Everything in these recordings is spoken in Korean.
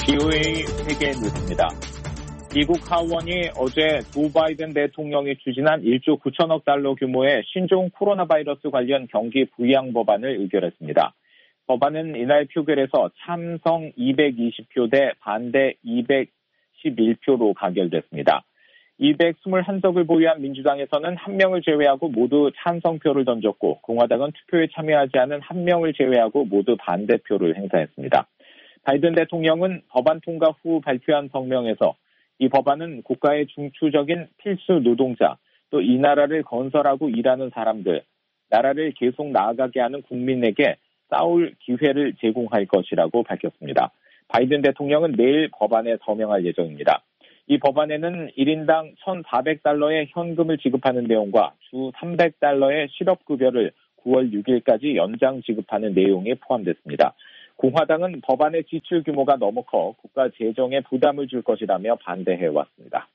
BOA 세계 뉴스입니다. 미국 하원이 어제 조 바이든 대통령이 추진한 1조 9천억 달러 규모의 신종 코로나 바이러스 관련 경기 부양 법안을 의결했습니다. 법안은 이날 표결에서 찬성 220표 대 반대 211표로 가결됐습니다. 221석을 보유한 민주당에서는 한 명을 제외하고 모두 찬성표를 던졌고 공화당은 투표에 참여하지 않은 한 명을 제외하고 모두 반대표를 행사했습니다. 바이든 대통령은 법안 통과 후 발표한 성명에서 이 법안은 국가의 중추적인 필수 노동자, 또 이 나라를 건설하고 일하는 사람들, 나라를 계속 나아가게 하는 국민에게 싸울 기회를 제공할 것이라고 밝혔습니다. 바이든 대통령은 내일 법안에 서명할 예정입니다. 이 법안에는 1인당 1,400달러의 현금을 지급하는 내용과 주 300달러의 실업급여를 9월 6일까지 연장 지급하는 내용이 포함됐습니다. 공화당은 법안의 지출 규모가 너무 커 국가 재정에 부담을 줄 것이라며 반대해왔습니다.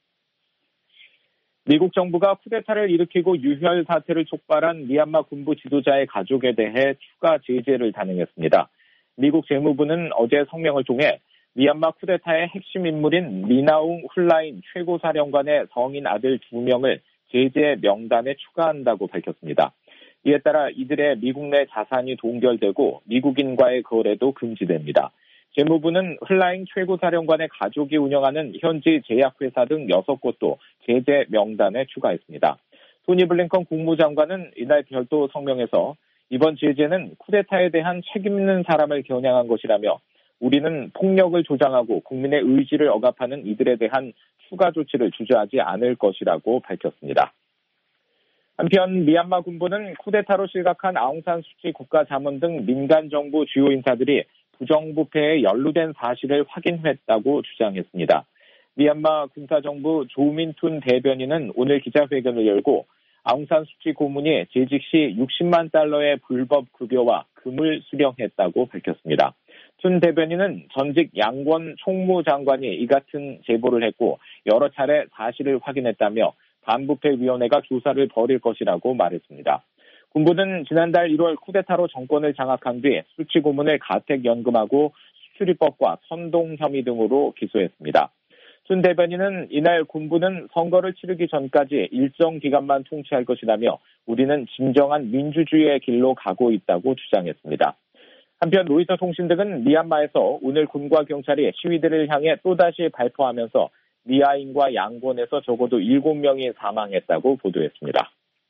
미국 정부가 쿠데타를 일으키고 유혈 사태를 촉발한 미얀마 군부 지도자의 가족에 대해 추가 제재를 단행했습니다. 미국 재무부는 어제 성명을 통해 미얀마 쿠데타의 핵심 인물인 미나웅 훌라인 최고사령관의 성인 아들 2명을 제재 명단에 추가한다고 밝혔습니다. 이에 따라 이들의 미국 내 자산이 동결되고 미국인과의 거래도 금지됩니다. 재무부는 훌라잉 최고사령관의 가족이 운영하는 현지 제약회사 등 6곳도 제재 명단에 추가했습니다. 토니 블링컨 국무장관은 이날 별도 성명에서 이번 제재는 쿠데타에 대한 책임 있는 사람을 겨냥한 것이라며 우리는 폭력을 조장하고 국민의 의지를 억압하는 이들에 대한 추가 조치를 주저하지 않을 것이라고 밝혔습니다. 한편 미얀마 군부는 쿠데타로 실각한 아웅산 수치 국가자문 등 민간 정부 주요 인사들이 부정부패에 연루된 사실을 확인했다고 주장했습니다. 미얀마 군사정부 조민툰 대변인은 오늘 기자회견을 열고 아웅산 수치 고문이 재직 시 60만 달러의 불법 급여와 금을 수령했다고 밝혔습니다. 툰 대변인은 전직 양권 총무장관이 이 같은 제보를 했고 여러 차례 사실을 확인했다며 반부패위원회가 조사를 벌일 것이라고 말했습니다. 군부는 지난달 1월 쿠데타로 정권을 장악한 뒤 수치 고문을 가택연금하고 수출입법과 선동 혐의 등으로 기소했습니다. 춘 대변인은 이날 군부는 선거를 치르기 전까지 일정 기간만 통치할 것이라며 우리는 진정한 민주주의의 길로 가고 있다고 주장했습니다. 한편 로이터 통신 등은 미얀마에서 오늘 군과 경찰이 시위대를 향해 또다시 발포하면서 미아인과 양곤에서 적어도 7명이 사망했다고 보도했습니다.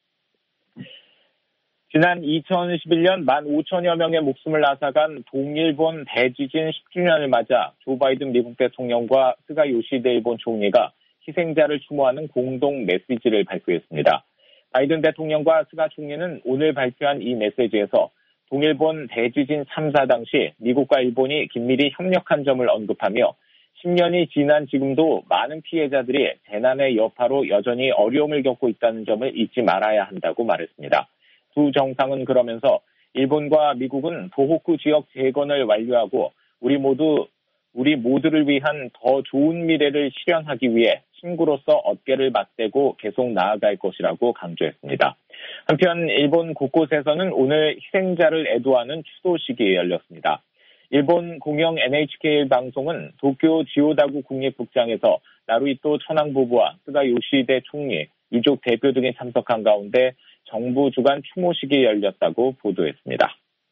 지난 2011년 15,000여 명의 목숨을 앗아간 동일본 대지진 10주년을 맞아 조 바이든 미국 대통령과 스가 요시히데 일본 총리가 희생자를 추모하는 공동 메시지를 발표했습니다. 바이든 대통령과 스가 총리는 오늘 발표한 이 메시지에서 동일본 대지진 참사 당시 미국과 일본이 긴밀히 협력한 점을 언급하며 10년이 지난 지금도 많은 피해자들이 재난의 여파로 여전히 어려움을 겪고 있다는 점을 잊지 말아야 한다고 말했습니다. 두 정상은 그러면서 일본과 미국은 도호쿠 지역 재건을 완료하고 우리 모두를 위한 더 좋은 미래를 실현하기 위해 친구로서 어깨를 맞대고 계속 나아갈 것이라고 강조했습니다. 한편 일본 곳곳에서는 오늘 희생자를 애도하는 추도식이 열렸습니다. 일본 공영 NHK 방송은 도쿄 지오다구 국립극장에서 나루히토 천황 부부와 스가 요시히데 총리, 유족 대표 등이 참석한 가운데 정부 주관 추모식이 열렸다고 보도했습니다.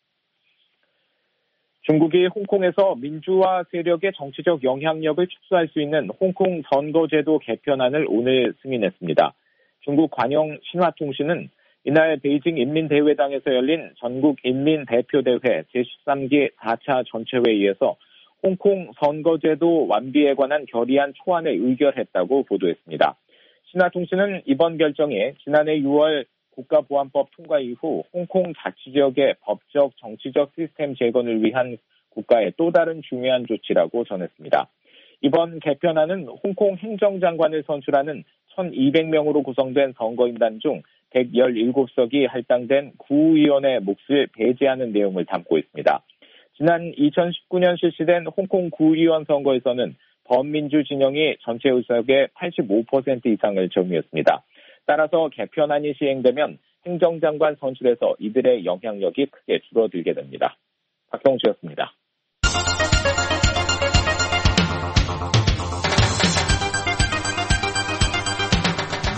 중국이 홍콩에서 민주화 세력의 정치적 영향력을 축소할 수 있는 홍콩 선거제도 개편안을 오늘 승인했습니다. 중국 관영 신화통신은 이날 베이징 인민대회당에서 열린 전국인민대표대회 제13기 4차 전체회의에서 홍콩 선거제도 완비에 관한 결의안 초안을 의결했다고 보도했습니다. 신화통신은 이번 결정이 지난해 6월 국가보안법 통과 이후 홍콩 자치지역의 법적, 정치적 시스템 재건을 위한 국가의 또 다른 중요한 조치라고 전했습니다. 이번 개편안은 홍콩 행정장관을 선출하는 1,200명으로 구성된 선거인단 중 117석이 할당된 구의원의 몫을 배제하는 내용을 담고 있습니다. 지난 2019년 실시된 홍콩 구의원 선거에서는 범민주 진영이 전체 의석의 85% 이상을 점유했습니다. 따라서 개편안이 시행되면 행정장관 선출에서 이들의 영향력이 크게 줄어들게 됩니다. 박성주였습니다.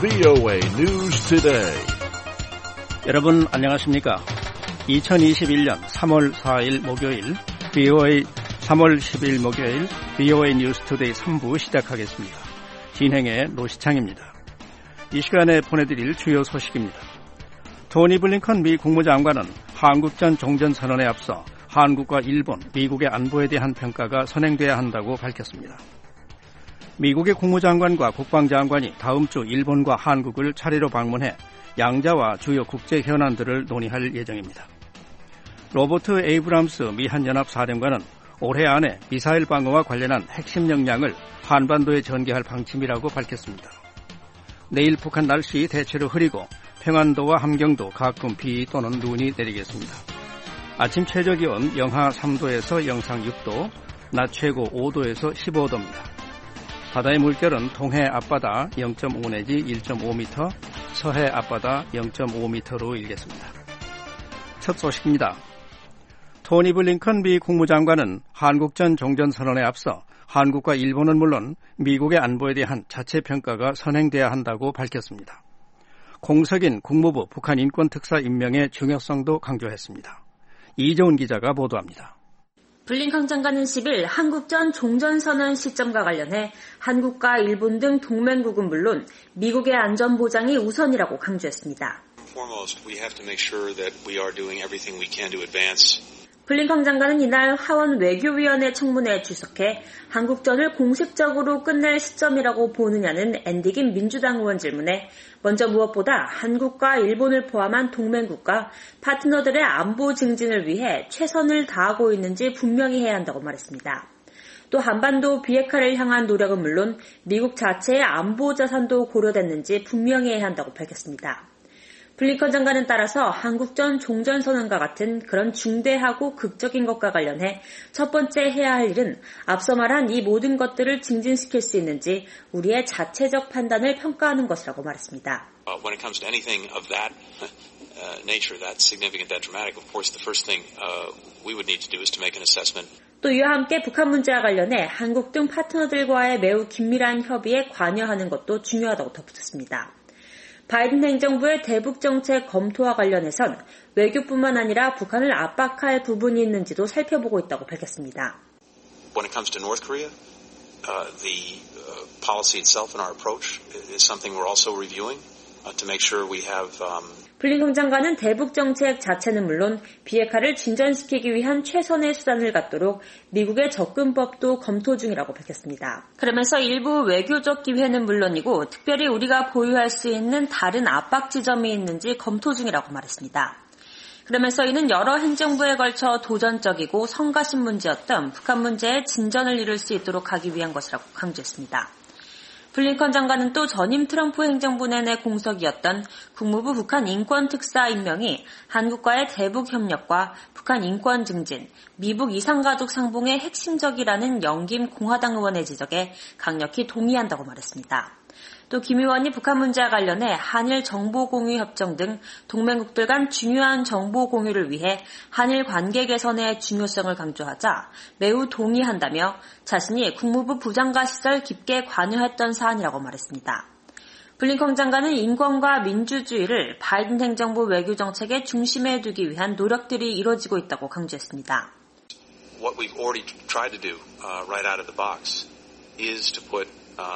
VOA News Today. 여러분 안녕하십니까? 2021년 3월 4일 목요일 VOA 3월 10일 목요일 VOA News Today 3부 시작하겠습니다. 진행의 노시창입니다. 이 시간에 보내드릴 주요 소식입니다. 토니 블링컨 미 국무장관은 한국전 종전선언에 앞서 한국과 일본, 미국의 안보에 대한 평가가 선행돼야 한다고 밝혔습니다. 미국의 국무장관과 국방장관이 다음 주 일본과 한국을 차례로 방문해 양자와 주요 국제 현안들을 논의할 예정입니다. 로버트 에이브람스 미 한연합사령관은 올해 안에 미사일 방어와 관련한 핵심 역량을 한반도에 전개할 방침이라고 밝혔습니다. 내일 북한 날씨 대체로 흐리고 평안도와 함경도 가끔 비 또는 눈이 내리겠습니다. 아침 최저기온 영하 3도에서 영상 6도, 낮 최고 5도에서 15도입니다. 바다의 물결은 동해 앞바다 0.5 내지 1.5m, 서해 앞바다 0.5m로 일겠습니다. 첫 소식입니다. 토니 블링컨 미 국무장관은 한국전 종전선언에 앞서 한국과 일본은 물론 미국의 안보에 대한 자체 평가가 선행돼야 한다고 밝혔습니다. 공석인 국무부 북한 인권특사 임명의 중요성도 강조했습니다. 이재훈 기자가 보도합니다. 블링컨 장관은 10일 한국전 종전선언 시점과 관련해 한국과 일본 등 동맹국은 물론 미국의 안전보장이 우선이라고 강조했습니다. 블링컨 장관은 이날 하원 외교위원회 청문회에 출석해 한국전을 공식적으로 끝낼 시점이라고 보느냐는 앤디김 민주당 의원 질문에 먼저 무엇보다 한국과 일본을 포함한 동맹국가 파트너들의 안보 증진을 위해 최선을 다하고 있는지 분명히 해야 한다고 말했습니다. 또 한반도 비핵화를 향한 노력은 물론 미국 자체의 안보 자산도 고려됐는지 분명히 해야 한다고 밝혔습니다. 블링컨 장관은 따라서 한국전 종전선언과 같은 그런 중대하고 극적인 것과 관련해 첫 번째 해야 할 일은 앞서 말한 이 모든 것들을 증진시킬 수 있는지 우리의 자체적 판단을 평가하는 것이라고 말했습니다. When it comes to anything of that nature, that significant, that dramatic, of course, the first thing we would need to do is to make an assessment. 또 이와 함께 북한 문제와 관련해 한국 등 파트너들과의 매우 긴밀한 협의에 관여하는 것도 중요하다고 덧붙였습니다. 바이든 행정부의 대북 정책 검토와 관련해선 외교뿐만 아니라 북한을 압박할 부분이 있는지도 살펴보고 있다고 밝혔습니다. When it comes to North Korea, the policy itself and our approach is something we're also reviewing to make sure we have 블링컨 장관은 대북 정책 자체는 물론 비핵화를 진전시키기 위한 최선의 수단을 갖도록 미국의 접근법도 검토 중이라고 밝혔습니다. 그러면서 일부 외교적 기회는 물론이고 특별히 우리가 보유할 수 있는 다른 압박 지점이 있는지 검토 중이라고 말했습니다. 그러면서 이는 여러 행정부에 걸쳐 도전적이고 성가신 문제였던 북한 문제에 진전을 이룰 수 있도록 하기 위한 것이라고 강조했습니다. 블링컨 장관은 또 전임 트럼프 행정부 내내 공석이었던 국무부 북한 인권특사 임명이 한국과의 대북 협력과 북한 인권 증진, 미북 이산가족 상봉에 핵심적이라는 영김 공화당 의원의 지적에 강력히 동의한다고 말했습니다. 또 김 의원이 북한 문제와 관련해 한일 정보공유 협정 등 동맹국들 간 중요한 정보 공유를 위해 한일 관계 개선의 중요성을 강조하자 매우 동의한다며 자신이 국무부 부장관 시절 깊게 관여했던 사안이라고 말했습니다. 블링컨 장관은 인권과 민주주의를 바이든 행정부 외교 정책의 중심에 두기 위한 노력들이 이뤄지고 있다고 강조했습니다. What we've already tried to do right out of the box is to put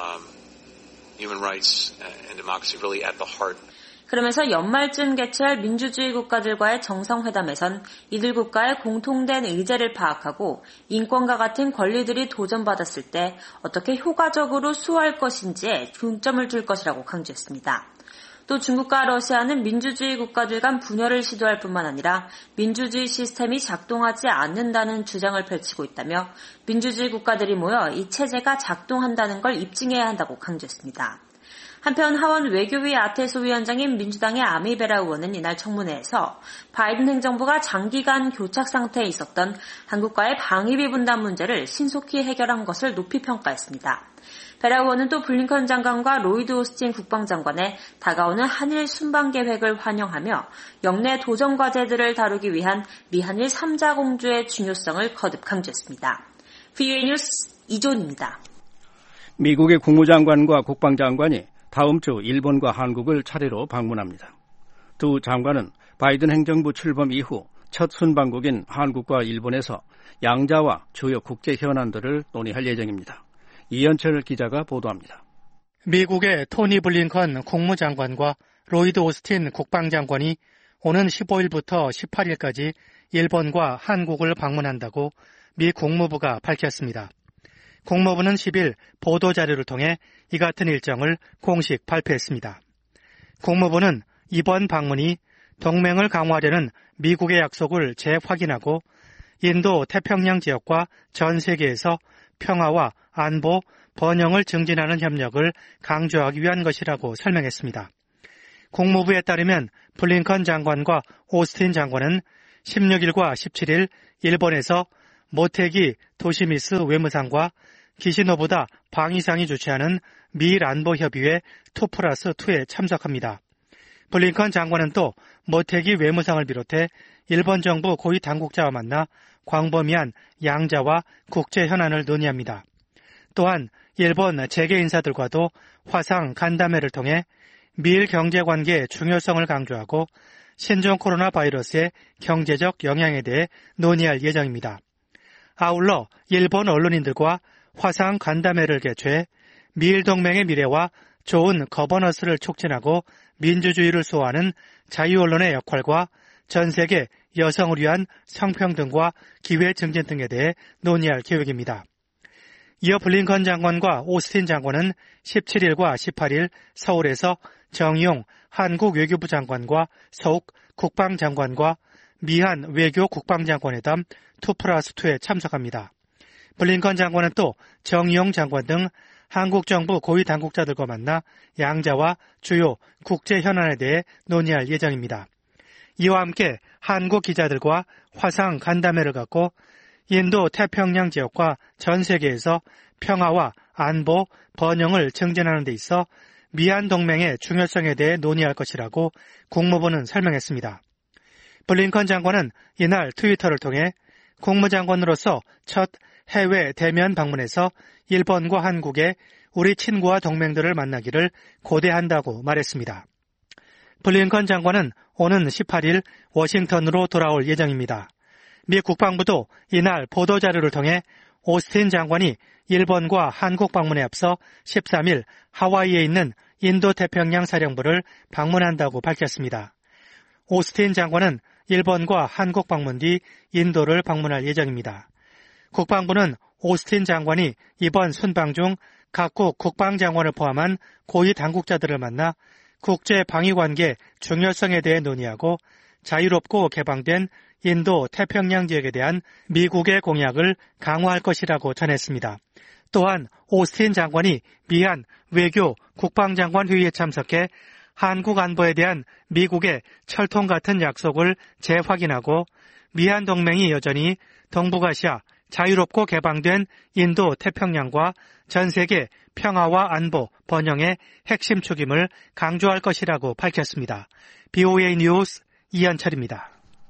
human rights and democracy really at the heart. 그러면서 연말쯤 개최할 민주주의 국가들과의 정상회담에선 이들 국가의 공통된 의제를 파악하고 인권과 같은 권리들이 도전받았을 때 어떻게 효과적으로 수호할 것인지에 중점을 둘 것이라고 강조했습니다. 또 중국과 러시아는 민주주의 국가들 간 분열을 시도할 뿐만 아니라 민주주의 시스템이 작동하지 않는다는 주장을 펼치고 있다며 민주주의 국가들이 모여 이 체제가 작동한다는 걸 입증해야 한다고 강조했습니다. 한편 하원 외교위 아테소 위원장인 민주당의 아미베라 의원은 이날 청문회에서 바이든 행정부가 장기간 교착 상태에 있었던 한국과의 방위비 분담 문제를 신속히 해결한 것을 높이 평가했습니다. 베라 의원은 또 블링컨 장관과 로이드 오스틴 국방장관의 다가오는 한일 순방 계획을 환영하며 역내 도전 과제들을 다루기 위한 미한일 3자 공조의 중요성을 거듭 강조했습니다. VOA 뉴스 이존입니다. 미국의 국무장관과 국방장관이 다음 주 일본과 한국을 차례로 방문합니다. 두 장관은 바이든 행정부 출범 이후 첫 순방국인 한국과 일본에서 양자와 주요 국제 현안들을 논의할 예정입니다. 이현철 기자가 보도합니다. 미국의 토니 블링컨 국무장관과 로이드 오스틴 국방장관이 오는 15일부터 18일까지 일본과 한국을 방문한다고 미 국무부가 밝혔습니다. 국무부는 10일 보도자료를 통해 이 같은 일정을 공식 발표했습니다. 국무부는 이번 방문이 동맹을 강화하려는 미국의 약속을 재확인하고 인도 태평양 지역과 전 세계에서 평화와 안보, 번영을 증진하는 협력을 강조하기 위한 것이라고 설명했습니다. 국무부에 따르면 블링컨 장관과 오스틴 장관은 16일과 17일 일본에서 모테기 도시미스 외무상과 기시노부다 방위상이 주최하는 미일 안보협의회 2+2에 참석합니다. 블링컨 장관은 또 모테기 외무상을 비롯해 일본 정부 고위 당국자와 만나 광범위한 양자와 국제 현안을 논의합니다. 또한 일본 재계 인사들과도 화상 간담회를 통해 미일 경제관계의 중요성을 강조하고 신종 코로나 바이러스의 경제적 영향에 대해 논의할 예정입니다. 아울러 일본 언론인들과 화상 간담회를 개최해 미일 동맹의 미래와 좋은 거버넌스를 촉진하고 민주주의를 수호하는 자유언론의 역할과 전 세계 여성을 위한 성평등과 기회 증진 등에 대해 논의할 계획입니다. 이어 블링컨 장관과 오스틴 장관은 17일과 18일 서울에서 정의용 한국 외교부 장관과 서욱 국방장관과 미한 외교 국방장관회담 2+2에 참석합니다. 블링컨 장관은 또 정의용 장관 등 한국 정부 고위 당국자들과 만나 양자와 주요 국제 현안에 대해 논의할 예정입니다. 이와 함께 한국 기자들과 화상 간담회를 갖고 인도 태평양 지역과 전 세계에서 평화와 안보, 번영을 증진하는 데 있어 미한 동맹의 중요성에 대해 논의할 것이라고 국무부는 설명했습니다. 블링컨 장관은 이날 트위터를 통해 국무장관으로서 첫 해외 대면 방문에서 일본과 한국의 우리 친구와 동맹들을 만나기를 고대한다고 말했습니다. 블링컨 장관은 오는 18일 워싱턴으로 돌아올 예정입니다. 미 국방부도 이날 보도자료를 통해 오스틴 장관이 일본과 한국 방문에 앞서 13일 하와이에 있는 인도태평양 사령부를 방문한다고 밝혔습니다. 오스틴 장관은 일본과 한국 방문 뒤 인도를 방문할 예정입니다. 국방부는 오스틴 장관이 이번 순방 중 각국 국방장관을 포함한 고위 당국자들을 만나 국제 방위관계 중요성에 대해 논의하고 자유롭고 개방된 인도 태평양 지역에 대한 미국의 공약을 강화할 것이라고 전했습니다. 또한 오스틴 장관이 미한 외교 국방장관 회의에 참석해 한국 안보에 대한 미국의 철통 같은 약속을 재확인하고 미한 동맹이 여전히 동북아시아 자유롭고 개방된 인도 태평양과 전 세계 평화와 안보, 번영의 핵심 축임을 강조할 것이라고 밝혔습니다. BOA 뉴스 이현철입니다.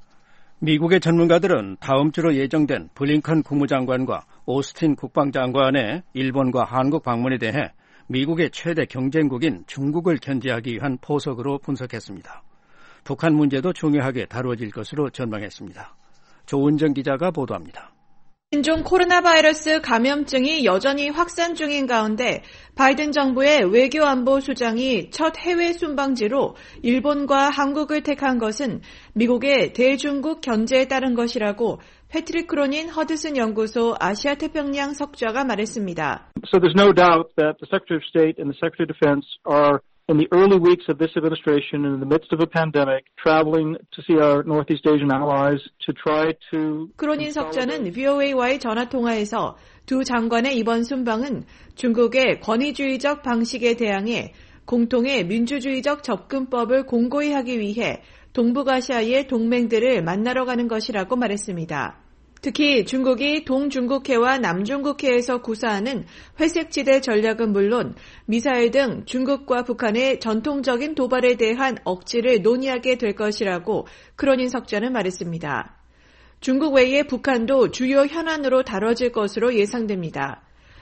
미국의 전문가들은 다음 주로 예정된 블링컨 국무장관과 오스틴 국방장관의 일본과 한국 방문에 대해 미국의 최대 경쟁국인 중국을 견제하기 위한 포석으로 분석했습니다. 북한 문제도 중요하게 다뤄질 것으로 전망했습니다. 조은정 기자가 보도합니다. 신종 코로나 바이러스 감염증이 여전히 확산 중인 가운데 바이든 정부의 외교안보 수장이 첫 해외 순방지로 일본과 한국을 택한 것은 미국의 대중국 견제에 따른 것이라고 패트릭 크로닌 허드슨 연구소 아시아 태평양 석좌가 말했습니다. So there's no doubt that the Secretary of State and the Secretary of Defense are in the early weeks of this administration and in the midst of a pandemic, traveling to see our Northeast Asian allies to try to... 크로닌 석자는 VOA와의 전화통화에서 두 장관의 이번 순방은 중국의 권위주의적 방식에 대항해 공통의 민주주의적 접근법을 공고히 하기 위해 동북아시아의 동맹들을 만나러 가는 것이라고 말했습니다. 특히 중국이 동중국해와 남중국해에서 구사하는 회색지대 전략은 물론 미사일 등 중국과 북한의 전통적인 도발에 대한 억지를 논의하게 될 것이라고 크로닌 석자는 말했습니다. 중국 외에 북한도 주요 현안으로 다뤄질 것으로 예상됩니다.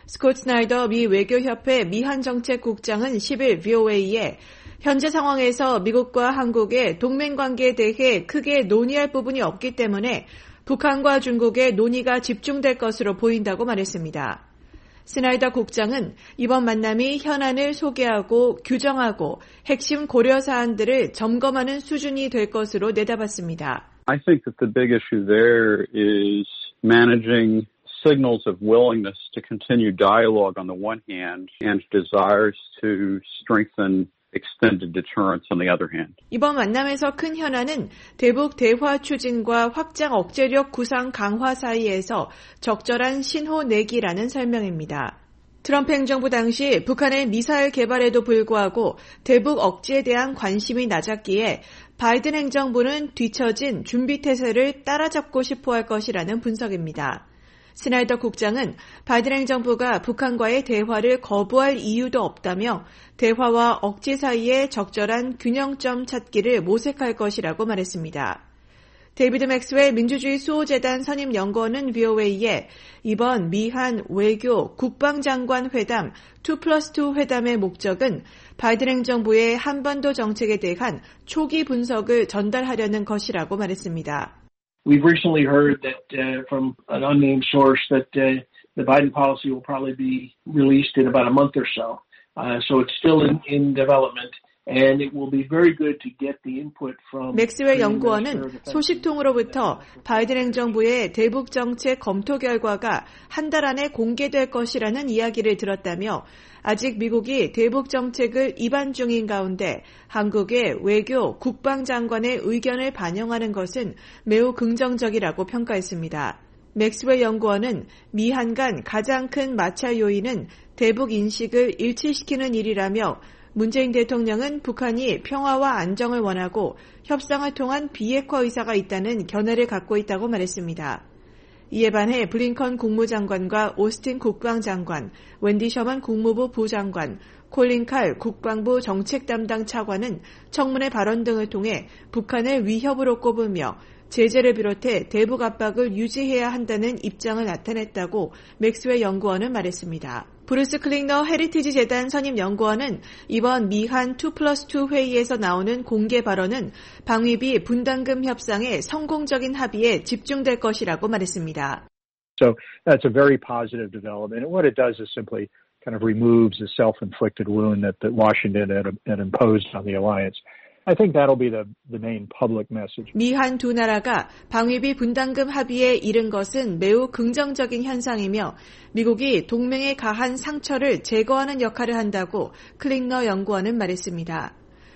스콧 스나이더 미 외교협회 미한정책국장은 10일 VOA에 현재 상황에서 미국과 한국의 동맹관계에 대해 크게 논의할 부분이 없기 때문에 북한과 중국의 논의가 집중될 것으로 보인다고 말했습니다. 스나이더 국장은 이번 만남이 현안을 소개하고 규정하고 핵심 고려 사안들을 점검하는 수준이 될 것으로 내다봤습니다. I think that the big issue there is managing signals of willingness to continue dialogue on the one hand and desires to strengthen extended deterrence on the other hand. 이번 만남에서 큰 현안은 대북 대화 추진과 확장 억제력 구상 강화 사이에서 적절한 신호 내기라는 설명입니다. 트럼프 행정부 당시 북한의 미사일 개발에도 불구하고 대북 억지에 대한 관심이 낮았기에 바이든 행정부는 뒤처진 준비태세를 따라잡고 싶어 할 것이라는 분석입니다. 스나이더 국장은 바이든 행정부가 북한과의 대화를 거부할 이유도 없다며 대화와 억지 사이에 적절한 균형점 찾기를 모색할 것이라고 말했습니다. 데이비드 맥스웰 민주주의 수호재단 선임연구원은 VOA에 이번 미한 외교 국방장관 회담 2+2 회담의 목적은 바이든 행정부의 한반도 정책에 대한 초기 분석을 전달하려는 것이라고 말했습니다. We've recently heard that from an unnamed source that the Biden policy will probably be released in about a month or so. So it's still in development. And it will be very good to get the input from. 맥스웰 연구원은 소식통으로부터 바이든 행정부의 대북 정책 검토 결과가 한 달 안에 공개될 것이라는 이야기를 들었다며 아직 미국이 대북 정책을 입안 중인 가운데 한국의 외교 국방장관의 의견을 반영하는 것은 매우 긍정적이라고 평가했습니다. 맥스웰 연구원은 미한 간 가장 큰 마찰 요인은 대북 인식을 일치시키는 일이라며 문재인 대통령은 북한이 평화와 안정을 원하고 협상을 통한 비핵화 의사가 있다는 견해를 갖고 있다고 말했습니다. 이에 반해 블링컨 국무장관과 오스틴 국방장관, 웬디 셔먼 국무부 부장관, 콜린 칼 국방부 정책 담당 차관은 청문회 발언 등을 통해 북한을 위협으로 꼽으며 제재를 비롯해 대북 압박을 유지해야 한다는 입장을 나타냈다고 맥스웰 연구원은 말했습니다. 브루스 클링너 헤리티지 재단 선임 연구원은 이번 미한 2+2 회의에서 나오는 공개 발언은 방위비 분담금 협상의 성공적인 합의에 집중될 것이라고 말했습니다. So that's a very positive development. And what it does is simply kind of removes the self-inflicted wound that Washington had imposed on the alliance. I think that'll be the main public message. 미한 두 나라가 방위비 분담금 합의에 이른 것은 매우 긍정적인 현상이며 미국이 동맹에 가한 상처를 제거하는 역할을 한다고 클링너 연구원은 말했습니다.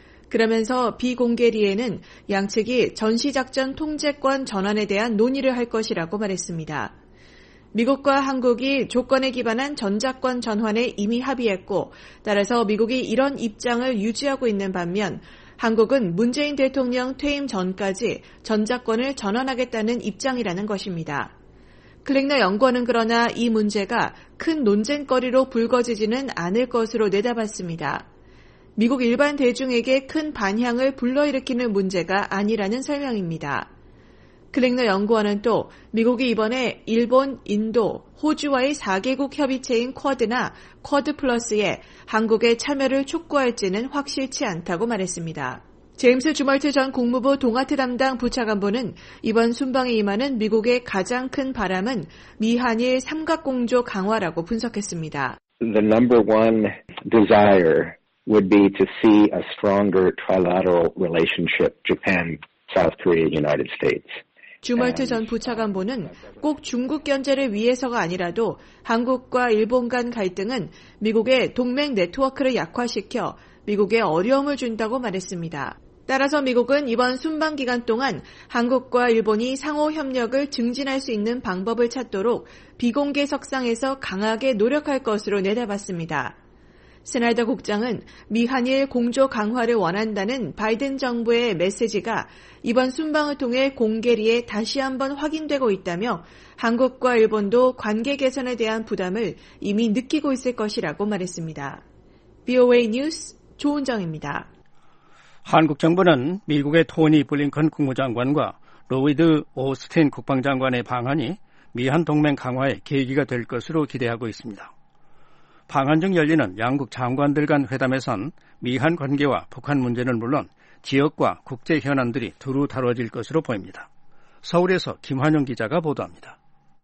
그러면서 비공개리에는 양측이 전시작전 통제권 전환에 대한 논의를 할 것이라고 말했습니다. 미국과 한국이 조건에 기반한 전작권 전환에 이미 합의했고 따라서 미국이 이런 입장을 유지하고 있는 반면 한국은 문재인 대통령 퇴임 전까지 전작권을 전환하겠다는 입장이라는 것입니다. 클링너 연구원은 그러나 이 문제가 큰 논쟁거리로 불거지지는 않을 것으로 내다봤습니다. 미국 일반 대중에게 큰 반향을 불러일으키는 문제가 아니라는 설명입니다. 클링너 연구원은 또 미국이 이번에 일본, 인도, 호주와의 4개국 협의체인 쿼드나 쿼드 플러스에 한국의 참여를 촉구할지는 확실치 않다고 말했습니다. 제임스 주멀트 전 국무부 동아트 담당 부차관보는 이번 순방에 임하는 미국의 가장 큰 바람은 미한일 삼각공조 강화라고 분석했습니다. The number one desire would be to see a stronger trilateral relationship, Japan, South Korea, United States. 주멀트 전 부차관보는 꼭 중국 견제를 위해서가 아니라도 한국과 일본 간 갈등은 미국의 동맹 네트워크를 약화시켜 미국에 어려움을 준다고 말했습니다. 따라서 미국은 이번 순방 기간 동안 한국과 일본이 상호 협력을 증진할 수 있는 방법을 찾도록 비공개 석상에서 강하게 노력할 것으로 내다봤습니다. 스나이더 국장은 미한일 공조 강화를 원한다는 바이든 정부의 메시지가 이번 순방을 통해 공개리에 다시 한번 확인되고 있다며 한국과 일본도 관계 개선에 대한 부담을 이미 느끼고 있을 것이라고 말했습니다. VOA 뉴스 조은정입니다. 한국 정부는 미국의 토니 블링컨 국무장관과 로이드 오스틴 국방장관의 방한이 미한 동맹 강화의 계기가 될 것으로 기대하고 있습니다. 방한 중 열리는 양국 장관들 간 회담에선 미한 관계와 북한 문제는 물론 지역과 국제 현안들이 두루 다뤄질 것으로 보입니다. 서울에서 김환영 기자가 보도합니다.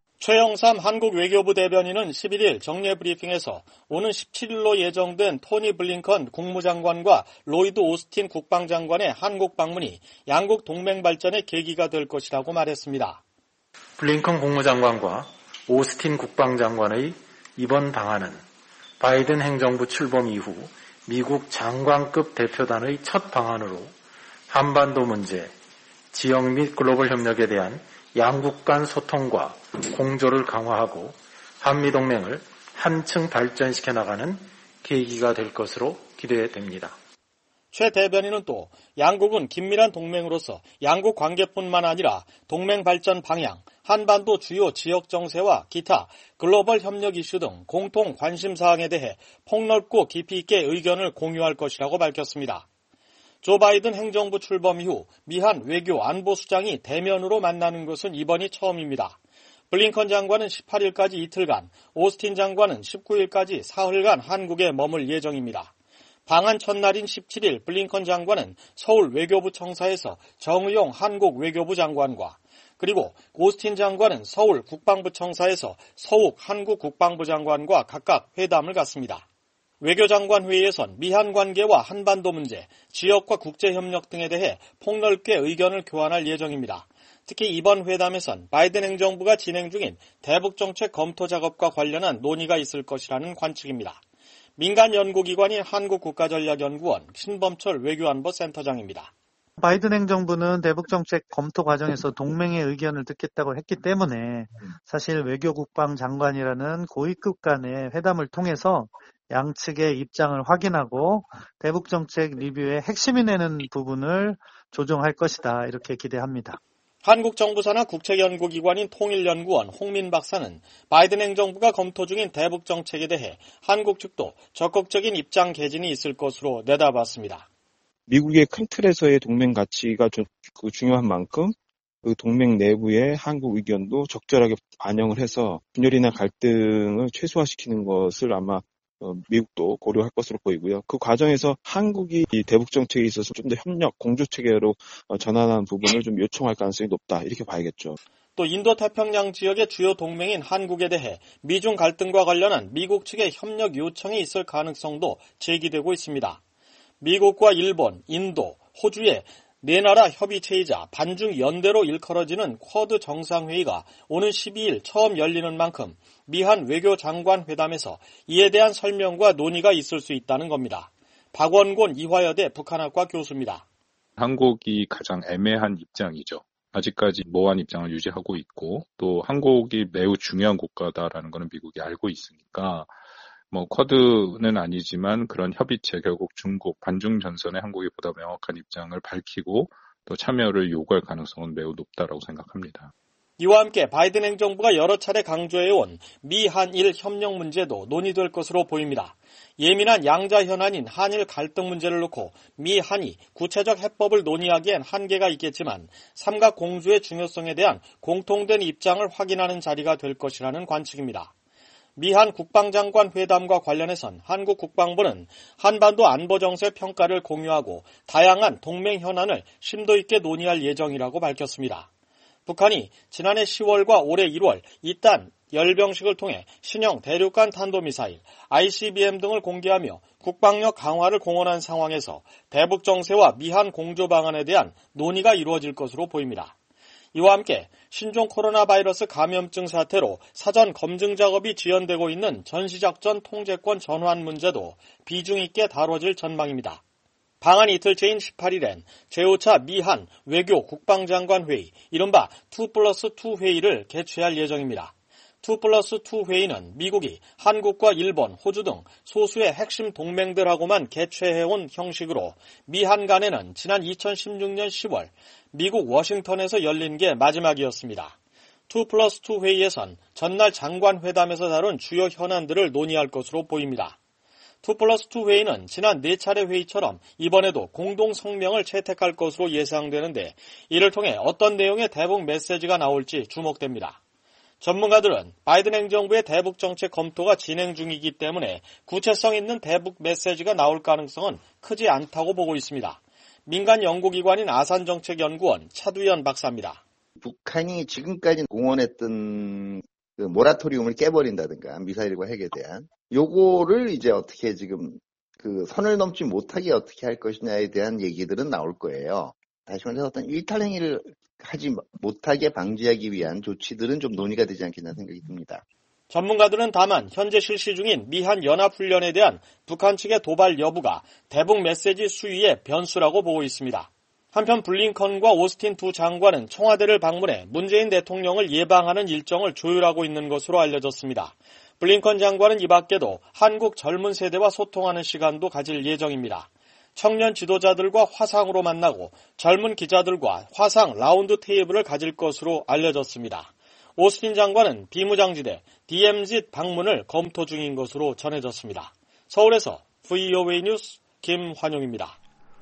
최영삼 한국 외교부 대변인은 11일 정례 브리핑에서 오는 17일로 예정된 토니 블링컨 국무장관과 로이드 오스틴 국방장관의 한국 방문이 양국 동맹 발전의 계기가 될 것이라고 말했습니다. 블링컨 국무장관과 오스틴 국방장관의 이번 방한은 바이든 행정부 출범 이후 미국 장관급 대표단의 첫 방한으로 한반도 문제, 지역 및 글로벌 협력에 대한 양국 간 소통과 공조를 강화하고 한미동맹을 한층 발전시켜 나가는 계기가 될 것으로 기대됩니다. 최 대변인은 또 양국은 긴밀한 동맹으로서 양국 관계뿐만 아니라 동맹 발전 방향, 한반도 주요 지역 정세와 기타 글로벌 협력 이슈 등 공통 관심 사항에 대해 폭넓고 깊이 있게 의견을 공유할 것이라고 밝혔습니다. 조 바이든 행정부 출범 이후 미한 외교 안보수장이 대면으로 만나는 것은 이번이 처음입니다. 블링컨 장관은 18일까지 이틀간, 오스틴 장관은 19일까지 사흘간 한국에 머물 예정입니다. 방한 첫날인 17일 블링컨 장관은 서울 외교부 청사에서 정의용 한국 외교부 장관과 그리고 오스틴 장관은 서울 국방부 청사에서 서욱 한국 국방부 장관과 각각 회담을 갖습니다. 외교장관 회의에선 미한 관계와 한반도 문제, 지역과 국제협력 등에 대해 폭넓게 의견을 교환할 예정입니다. 특히 이번 회담에선 바이든 행정부가 진행 중인 대북정책 검토 작업과 관련한 논의가 있을 것이라는 관측입니다. 민간 연구기관인 한국국가전략연구원 신범철 외교안보센터장입니다. 바이든 행정부는 대북정책 검토 과정에서 동맹의 의견을 듣겠다고 했기 때문에 사실 외교국방 장관이라는 고위급 간의 회담을 통해서 양측의 입장을 확인하고 대북정책 리뷰의 핵심이 되는 부분을 조정할 것이다. 이렇게 기대합니다. 한국 정부 산하 국책연구기관인 통일연구원 홍민 박사는 바이든 행정부가 검토 중인 대북정책에 대해 한국 측도 적극적인 입장 개진이 있을 것으로 내다봤습니다. 미국의 큰 틀에서의 동맹 가치가 중요한 만큼 그 동맹 내부의 한국 의견도 적절하게 반영을 해서 분열이나 갈등을 최소화시키는 것을 아마 미국도 고려할 것으로 보이고요. 그 과정에서 한국이 이 대북 정책에 있어서 좀 더 협력, 공조 체계로 전환하는 부분을 좀 요청할 가능성이 높다. 이렇게 봐야겠죠. 또 인도태평양 지역의 주요 동맹인 한국에 대해 미중 갈등과 관련한 미국 측의 협력 요청이 있을 가능성도 제기되고 있습니다. 미국과 일본, 인도, 호주의 네 나라 협의체이자 반중 연대로 일컬어지는 쿼드 정상회의가 오는 12일 처음 열리는 만큼 미한 외교장관 회담에서 이에 대한 설명과 논의가 있을 수 있다는 겁니다. 박원곤 이화여대 북한학과 교수입니다. 한국이 가장 애매한 입장이죠. 아직까지 모호한 입장을 유지하고 있고 또 한국이 매우 중요한 국가다라는 것은 미국이 알고 있으니까 쿼드는 아니지만 그런 협의체 결국 중국 반중 전선에 한국이 보다 명확한 입장을 밝히고 또 참여를 요구할 가능성은 매우 높다라고 생각합니다. 이와 함께 바이든 행정부가 여러 차례 강조해온 미-한일 협력 문제도 논의될 것으로 보입니다. 예민한 양자 현안인 한일 갈등 문제를 놓고 미-한이 구체적 해법을 논의하기엔 한계가 있겠지만 삼각 공조의 중요성에 대한 공통된 입장을 확인하는 자리가 될 것이라는 관측입니다. 미한 국방장관 회담과 관련해선 한국 국방부는 한반도 안보정세 평가를 공유하고 다양한 동맹 현안을 심도 있게 논의할 예정이라고 밝혔습니다. 북한이 지난해 10월과 올해 1월 이딴 열병식을 통해 신형 대륙간 탄도미사일, ICBM 등을 공개하며 국방력 강화를 공언한 상황에서 대북 정세와 미한 공조 방안에 대한 논의가 이루어질 것으로 보입니다. 이와 함께 신종 코로나 바이러스 감염증 사태로 사전 검증 작업이 지연되고 있는 전시작전 통제권 전환 문제도 비중 있게 다뤄질 전망입니다. 방한 이틀째인 18일엔 제5차 미한 외교 국방장관 회의, 이른바 2+2 회의를 개최할 예정입니다. 2+2 회의는 미국이 한국과 일본, 호주 등 소수의 핵심 동맹들하고만 개최해온 형식으로 미한 간에는 지난 2016년 10월 미국 워싱턴에서 열린 게 마지막이었습니다. 2+2 회의에선 전날 장관회담에서 다룬 주요 현안들을 논의할 것으로 보입니다. 2+2 회의는 지난 4차례 회의처럼 이번에도 공동 성명을 채택할 것으로 예상되는데 이를 통해 어떤 내용의 대북 메시지가 나올지 주목됩니다. 전문가들은 바이든 행정부의 대북 정책 검토가 진행 중이기 때문에 구체성 있는 대북 메시지가 나올 가능성은 크지 않다고 보고 있습니다. 민간 연구기관인 아산정책연구원 차두현 박사입니다. 북한이 지금까지 공언했던 그 모라토리움을 깨버린다든가 미사일과 핵에 대한 요거를 이제 어떻게 지금 그 선을 넘지 못하게 어떻게 할 것이냐에 대한 얘기들은 나올 거예요. 다시 말해서 어떤 일탈행위를 하지 못하게 방지하기 위한 조치들은 좀 논의가 되지 않겠나 생각이 듭니다. 전문가들은 다만 현재 실시 중인 미한 연합훈련에 대한 북한 측의 도발 여부가 대북 메시지 수위의 변수라고 보고 있습니다. 한편 블링컨과 오스틴 두 장관은 청와대를 방문해 문재인 대통령을 예방하는 일정을 조율하고 있는 것으로 알려졌습니다. 블링컨 장관은 이 밖에도 한국 젊은 세대와 소통하는 시간도 가질 예정입니다. 청년 지도자들과 화상으로 만나고 젊은 기자들과 화상 라운드 테이블을 가질 것으로 알려졌습니다. 오스틴 장관은 비무장지대 DMZ 방문을 검토 중인 것으로 전해졌습니다. 서울에서 VOA 뉴스 김환용입니다.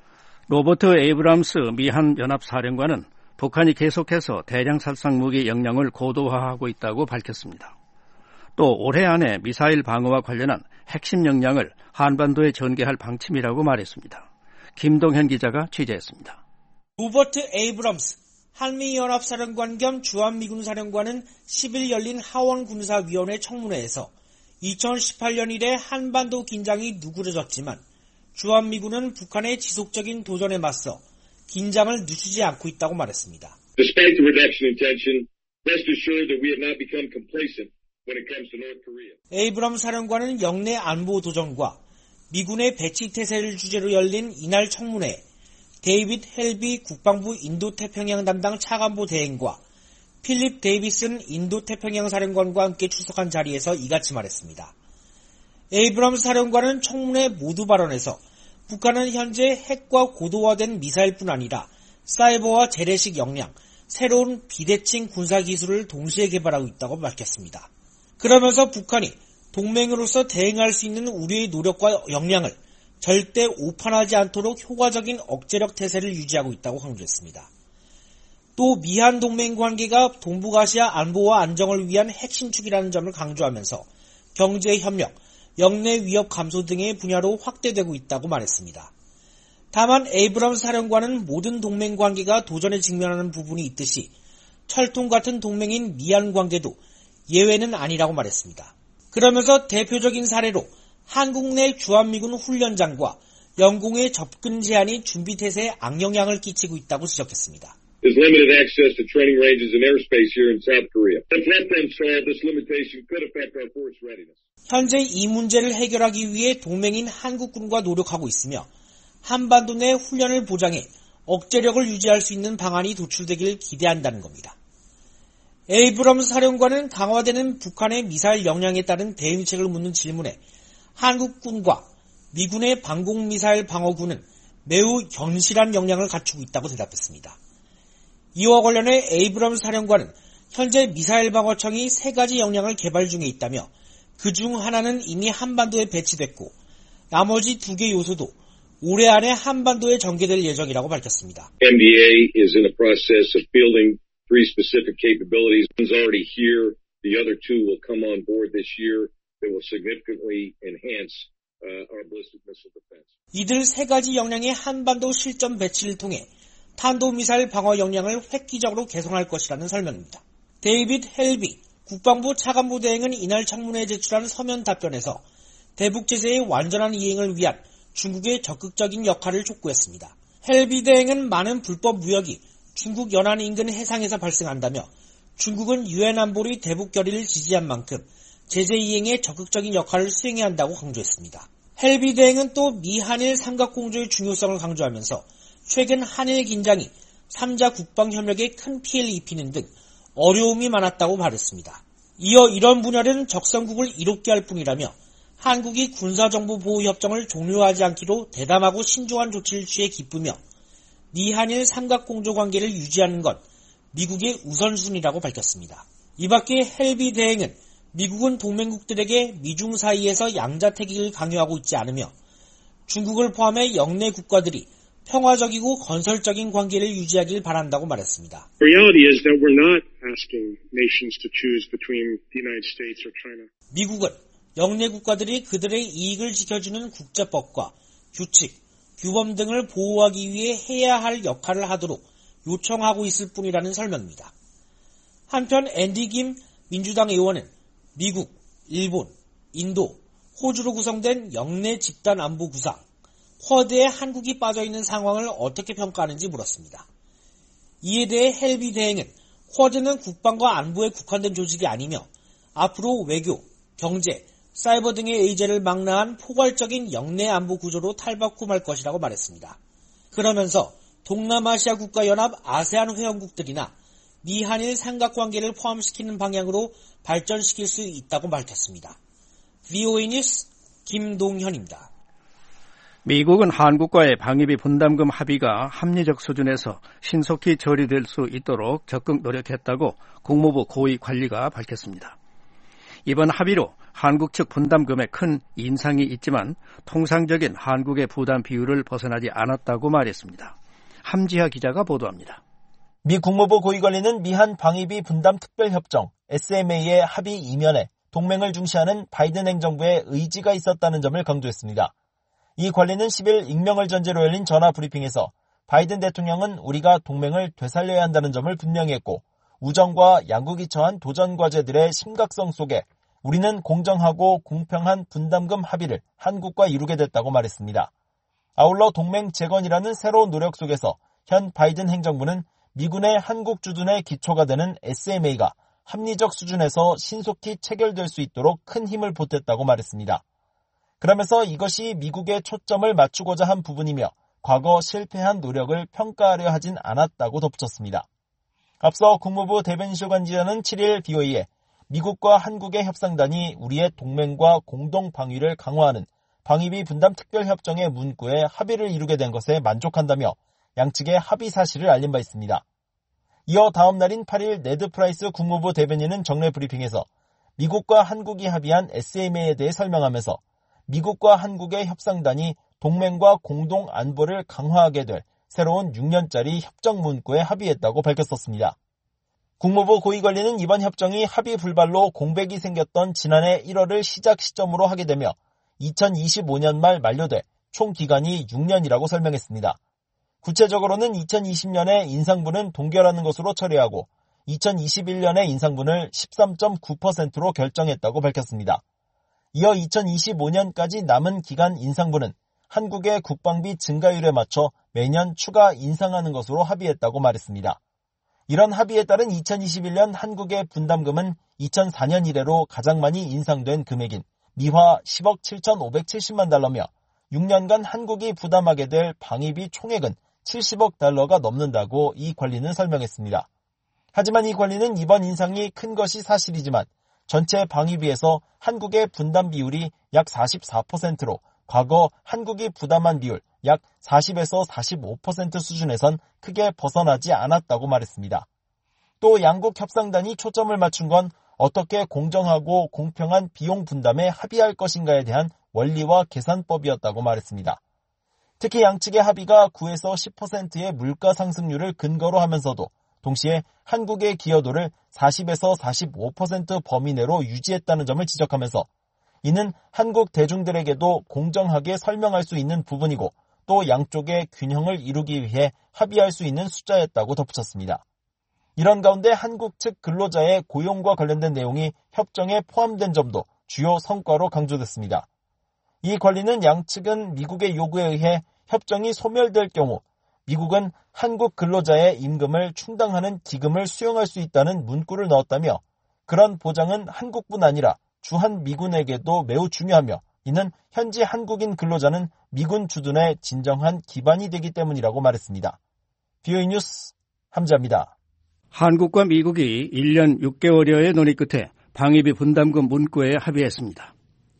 로버트 에이브람스 미한 연합사령관은 북한이 계속해서 대량 살상 무기 역량을 고도화하고 있다고 밝혔습니다. 또 올해 안에 미사일 방어와 관련한 핵심 역량을 한반도에 전개할 방침이라고 말했습니다. 김동현 기자가 취재했습니다. 로버트 에이브럼스 한미연합사령관 겸 주한미군 사령관은 10일 열린 하원군사위원회 청문회에서 2018년 이래 한반도 긴장이 누그러졌지만 주한미군은 북한의 지속적인 도전에 맞서 긴장을 늦추지 않고 있다고 말했습니다. Despite the reduction in tension, rest assured that we have not become complacent when it comes to North Korea. 에이브럼 사령관은 영내 안보 도전과 미군의 배치 태세를 주제로 열린 이날 청문회에 데이빗 헬비 국방부 인도태평양 담당 차관보 대행과 필립 데이비슨 인도태평양 사령관과 함께 출석한 자리에서 이같이 말했습니다. 에이브럼스 사령관은 청문회 모두 발언에서 북한은 현재 핵과 고도화된 미사일뿐 아니라 사이버와 재래식 역량, 새로운 비대칭 군사기술을 동시에 개발하고 있다고 밝혔습니다. 그러면서 북한이 동맹으로서 대응할 수 있는 우리의 노력과 역량을 절대 오판하지 않도록 효과적인 억제력 태세를 유지하고 있다고 강조했습니다. 또 미한 동맹 관계가 동북아시아 안보와 안정을 위한 핵심 축이라는 점을 강조하면서 경제 협력, 영내 위협 감소 등의 분야로 확대되고 있다고 말했습니다. 다만 에이브럼스 사령관은 모든 동맹 관계가 도전에 직면하는 부분이 있듯이 철통 같은 동맹인 미한 관계도 예외는 아니라고 말했습니다. 그러면서 대표적인 사례로 한국 내 주한미군 훈련장과 영공의 접근 제한이 준비 태세에 악영향을 끼치고 있다고 지적했습니다. There's limited access to training ranges and airspace here in South Korea. If let them solve this limitation could affect our force readiness. 현재 이 문제를 해결하기 위해 동맹인 한국군과 노력하고 있으며 한반도 내 훈련을 보장해 억제력을 유지할 수 있는 방안이 도출되기를 기대한다는 겁니다. 에이브럼스 사령관은 강화되는 북한의 미사일 역량에 따른 대응책을 묻는 질문에 한국군과 미군의 방공미사일 방어군은 매우 견실한 역량을 갖추고 있다고 대답했습니다. 이와 관련해 에이브럼스 사령관은 현재 미사일 방어청이 3가지 역량을 개발 중에 있다며 그중 하나는 이미 한반도에 배치됐고 나머지 2개 요소도 올해 안에 한반도에 전개될 예정이라고 밝혔습니다. MDA is in the process of fielding 3 specific capabilities. One's already here. The other 2 will come on board this year that will significantly enhance our ballistic missile defense. 이들 3가지 역량의 한반도 실전 배치를 통해 탄도미사일 방어 역량을 획기적으로 개선할 것이라는 설명입니다. 데이빗 헬비 국방부 차관보 대행은 이날 청문회에 제출한 서면 답변에서 대북 제재의 완전한 이행을 위한 중국의 적극적인 역할을 촉구했습니다. 헬비 대행은 많은 불법 무역이 중국 연안 인근 해상에서 발생한다며 중국은 유엔 안보리 대북 결의를 지지한 만큼 제재 이행에 적극적인 역할을 수행해야 한다고 강조했습니다. 헬비 대행은 또 미한일 삼각공조의 중요성을 강조하면서 최근 한일 긴장이 3자 국방 협력에 큰 피해를 입히는 등 어려움이 많았다고 말했습니다. 이어 이런 분야는 적성국을 이롭게 할 뿐이라며 한국이 군사정보보호협정을 종료하지 않기로 대담하고 신중한 조치를 취해 기쁘며 미한일 삼각공조 관계를 유지하는 건 미국의 우선순위라고 밝혔습니다. 이 밖에 헬비 대행은 미국은 동맹국들에게 미중 사이에서 양자택일을 강요하고 있지 않으며 중국을 포함해 영내 국가들이 평화적이고 건설적인 관계를 유지하길 바란다고 말했습니다. Reality is that we're not asking nations to choose between the United States or China. 미국은 영내 국가들이 그들의 이익을 지켜주는 국제법과 규칙, 규범 등을 보호하기 위해 해야 할 역할을 하도록 요청하고 있을 뿐이라는 설명입니다. 한편 앤디 김 민주당 의원은 미국, 일본, 인도, 호주로 구성된 영내 집단 안보 구상, 쿼드에 한국이 빠져있는 상황을 어떻게 평가하는지 물었습니다. 이에 대해 헬비 대행은 쿼드는 국방과 안보에 국한된 조직이 아니며 앞으로 외교, 경제, 사이버 등의 의제를 망라한 포괄적인 영내 안보 구조로 탈바꿈 할 것이라고 말했습니다. 그러면서 동남아시아 국가연합 아세안 회원국들이나 미한일 삼각관계를 포함시키는 방향으로 발전시킬 수 있다고 밝혔습니다. VOA 뉴스 김동현입니다. 미국은 한국과의 방위비 분담금 합의가 합리적 수준에서 신속히 처리될 수 있도록 적극 노력했다고 국무부 고위 관리가 밝혔습니다. 이번 합의로 한국 측 분담금에 큰 인상이 있지만 통상적인 한국의 부담 비율을 벗어나지 않았다고 말했습니다. 함지하 기자가 보도합니다. 미 국무부 고위관리는 미한 방위비 분담 특별협정 SMA의 합의 이면에 동맹을 중시하는 바이든 행정부의 의지가 있었다는 점을 강조했습니다. 이 관리는 10일 익명을 전제로 열린 전화 브리핑에서 바이든 대통령은 우리가 동맹을 되살려야 한다는 점을 분명히 했고 우정과 양국이 처한 도전 과제들의 심각성 속에 우리는 공정하고 공평한 분담금 합의를 한국과 이루게 됐다고 말했습니다. 아울러 동맹 재건이라는 새로운 노력 속에서 현 바이든 행정부는 미군의 한국 주둔의 기초가 되는 SMA가 합리적 수준에서 신속히 체결될 수 있도록 큰 힘을 보탰다고 말했습니다. 그러면서 이것이 미국의 초점을 맞추고자 한 부분이며 과거 실패한 노력을 평가하려 하진 않았다고 덧붙였습니다. 앞서 국무부 대변인실 관계자는 7일 BOE에 미국과 한국의 협상단이 우리의 동맹과 공동 방위를 강화하는 방위비 분담 특별협정의 문구에 합의를 이루게 된 것에 만족한다며 양측의 합의 사실을 알린 바 있습니다. 이어 다음 날인 8일 네드 프라이스 국무부 대변인은 정례 브리핑에서 미국과 한국이 합의한 SMA에 대해 설명하면서 미국과 한국의 협상단이 동맹과 공동 안보를 강화하게 될 새로운 6년짜리 협정 문구에 합의했다고 밝혔었습니다. 국무부 고위관리는 이번 협정이 합의 불발로 공백이 생겼던 지난해 1월을 시작 시점으로 하게 되며 2025년 말 만료돼 총 기간이 6년이라고 설명했습니다. 구체적으로는 2020년에 인상분은 동결하는 것으로 처리하고 2021년에 인상분을 13.9%로 결정했다고 밝혔습니다. 이어 2025년까지 남은 기간 인상분은 한국의 국방비 증가율에 맞춰 매년 추가 인상하는 것으로 합의했다고 말했습니다. 이런 합의에 따른 2021년 한국의 분담금은 2004년 이래로 가장 많이 인상된 금액인 미화 10억 7,570만 달러며 6년간 한국이 부담하게 될 방위비 총액은 70억 달러가 넘는다고 이 관리는 설명했습니다. 하지만 이 관리는 이번 인상이 큰 것이 사실이지만 전체 방위비에서 한국의 분담 비율이 약 44%로 과거 한국이 부담한 비율 약 40에서 45% 수준에선 크게 벗어나지 않았다고 말했습니다. 또 양국 협상단이 초점을 맞춘 건 어떻게 공정하고 공평한 비용 분담에 합의할 것인가에 대한 원리와 계산법이었다고 말했습니다. 특히 양측의 합의가 9에서 10%의 물가 상승률을 근거로 하면서도 동시에 한국의 기여도를 40에서 45% 범위 내로 유지했다는 점을 지적하면서 이는 한국 대중들에게도 공정하게 설명할 수 있는 부분이고 또 양쪽의 균형을 이루기 위해 합의할 수 있는 숫자였다고 덧붙였습니다. 이런 가운데 한국 측 근로자의 고용과 관련된 내용이 협정에 포함된 점도 주요 성과로 강조됐습니다. 이 관리는 양측은 미국의 요구에 의해 협정이 소멸될 경우 미국은 한국 근로자의 임금을 충당하는 기금을 수용할 수 있다는 문구를 넣었다며 그런 보장은 한국뿐 아니라 주한 미군에게도 매우 중요하며 이는 현지 한국인 근로자는 미군 주둔의 진정한 기반이 되기 때문이라고 말했습니다. BOE 뉴스 함자입니다. 한국과 미국이 1년 6개월여의 논의 끝에 방위비 분담금 문구에 합의했습니다.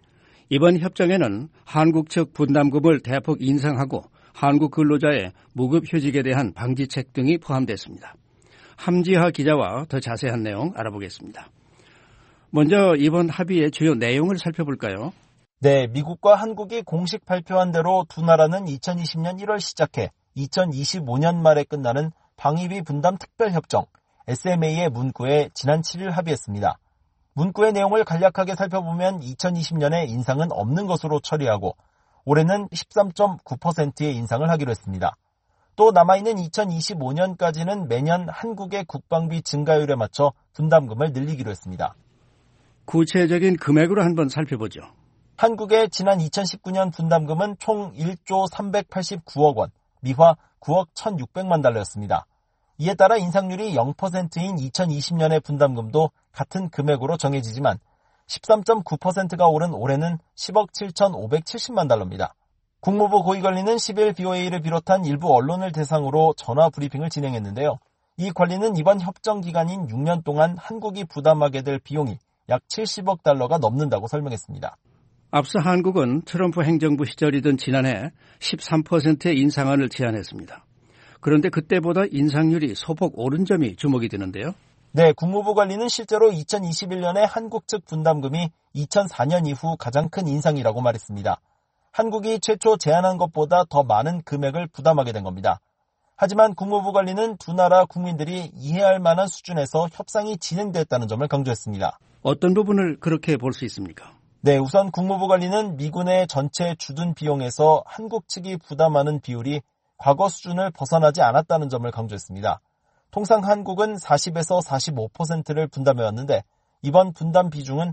이번 협정에는 한국 측 분담금을 대폭 인상하고 한국 근로자의 무급휴직에 대한 방지책 등이 포함됐습니다. 함지하 기자와 더 자세한 내용 알아보겠습니다. 먼저 이번 합의의 주요 내용을 살펴볼까요? 네, 미국과 한국이 공식 발표한 대로 두 나라는 2020년 1월 시작해 2025년 말에 끝나는 방위비 분담 특별협정 SMA의 문구에 지난 7일 합의했습니다. 문구의 내용을 간략하게 살펴보면 2020년에 인상은 없는 것으로 처리하고 올해는 13.9%의 인상을 하기로 했습니다. 또 남아있는 2025년까지는 매년 한국의 국방비 증가율에 맞춰 분담금을 늘리기로 했습니다. 구체적인 금액으로 한번 살펴보죠. 한국의 지난 2019년 분담금은 총 1조 389억 원, 미화 9억 1,600만 달러였습니다. 이에 따라 인상률이 0%인 2020년의 분담금도 같은 금액으로 정해지지만 13.9%가 오른 올해는 10억 7,570만 달러입니다. 국무부 고위관리는 10일 BOA를 비롯한 일부 언론을 대상으로 전화 브리핑을 진행했는데요. 이 관리는 이번 협정 기간인 6년 동안 한국이 부담하게 될 비용이 약 70억 달러가 넘는다고 설명했습니다. 앞서 한국은 트럼프 행정부 시절이던 지난해 13%의 인상안을 제안했습니다. 그런데 그때보다 인상률이 소폭 오른 점이 주목이 되는데요. 네, 국무부 관리는 실제로 2021년에 한국 측 분담금이 2004년 이후 가장 큰 인상이라고 말했습니다. 한국이 최초 제안한 것보다 더 많은 금액을 부담하게 된 겁니다. 하지만 국무부 관리는 두 나라 국민들이 이해할 만한 수준에서 협상이 진행됐다는 점을 강조했습니다. 어떤 부분을 그렇게 볼 수 있습니까? 네, 우선 국무부 관리는 미군의 전체 주둔 비용에서 한국 측이 부담하는 비율이 과거 수준을 벗어나지 않았다는 점을 강조했습니다. 통상 한국은 40에서 45%를 분담해왔는데 이번 분담 비중은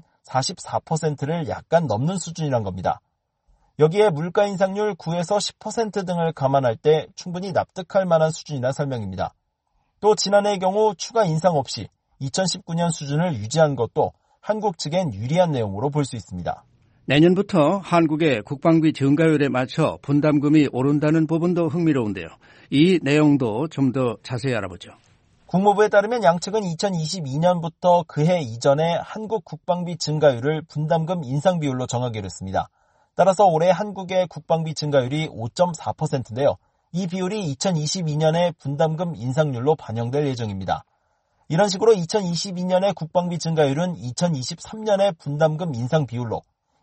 44%를 약간 넘는 수준이란 겁니다. 여기에 물가 인상률 9에서 10% 등을 감안할 때 충분히 납득할 만한 수준이라는 설명입니다. 또 지난해의 경우 추가 인상 없이 2019년 수준을 유지한 것도 한국 측엔 유리한 내용으로 볼 수 있습니다. 내년부터 한국의 국방비 증가율에 맞춰 분담금이 오른다는 부분도 흥미로운데요. 이 내용도 좀 더 자세히 알아보죠. 국무부에 따르면 양측은 2022년부터 그해 이전에 한국 국방비 증가율을 분담금 인상 비율로 정하기로 했습니다. 따라서 올해 한국의 국방비 증가율이 5.4%인데요. 이 비율이 2022년의 분담금 인상률로 반영될 예정입니다. 이런 식으로 2022년의 국방비 증가율은 2023년의 분담금 인상 비율로,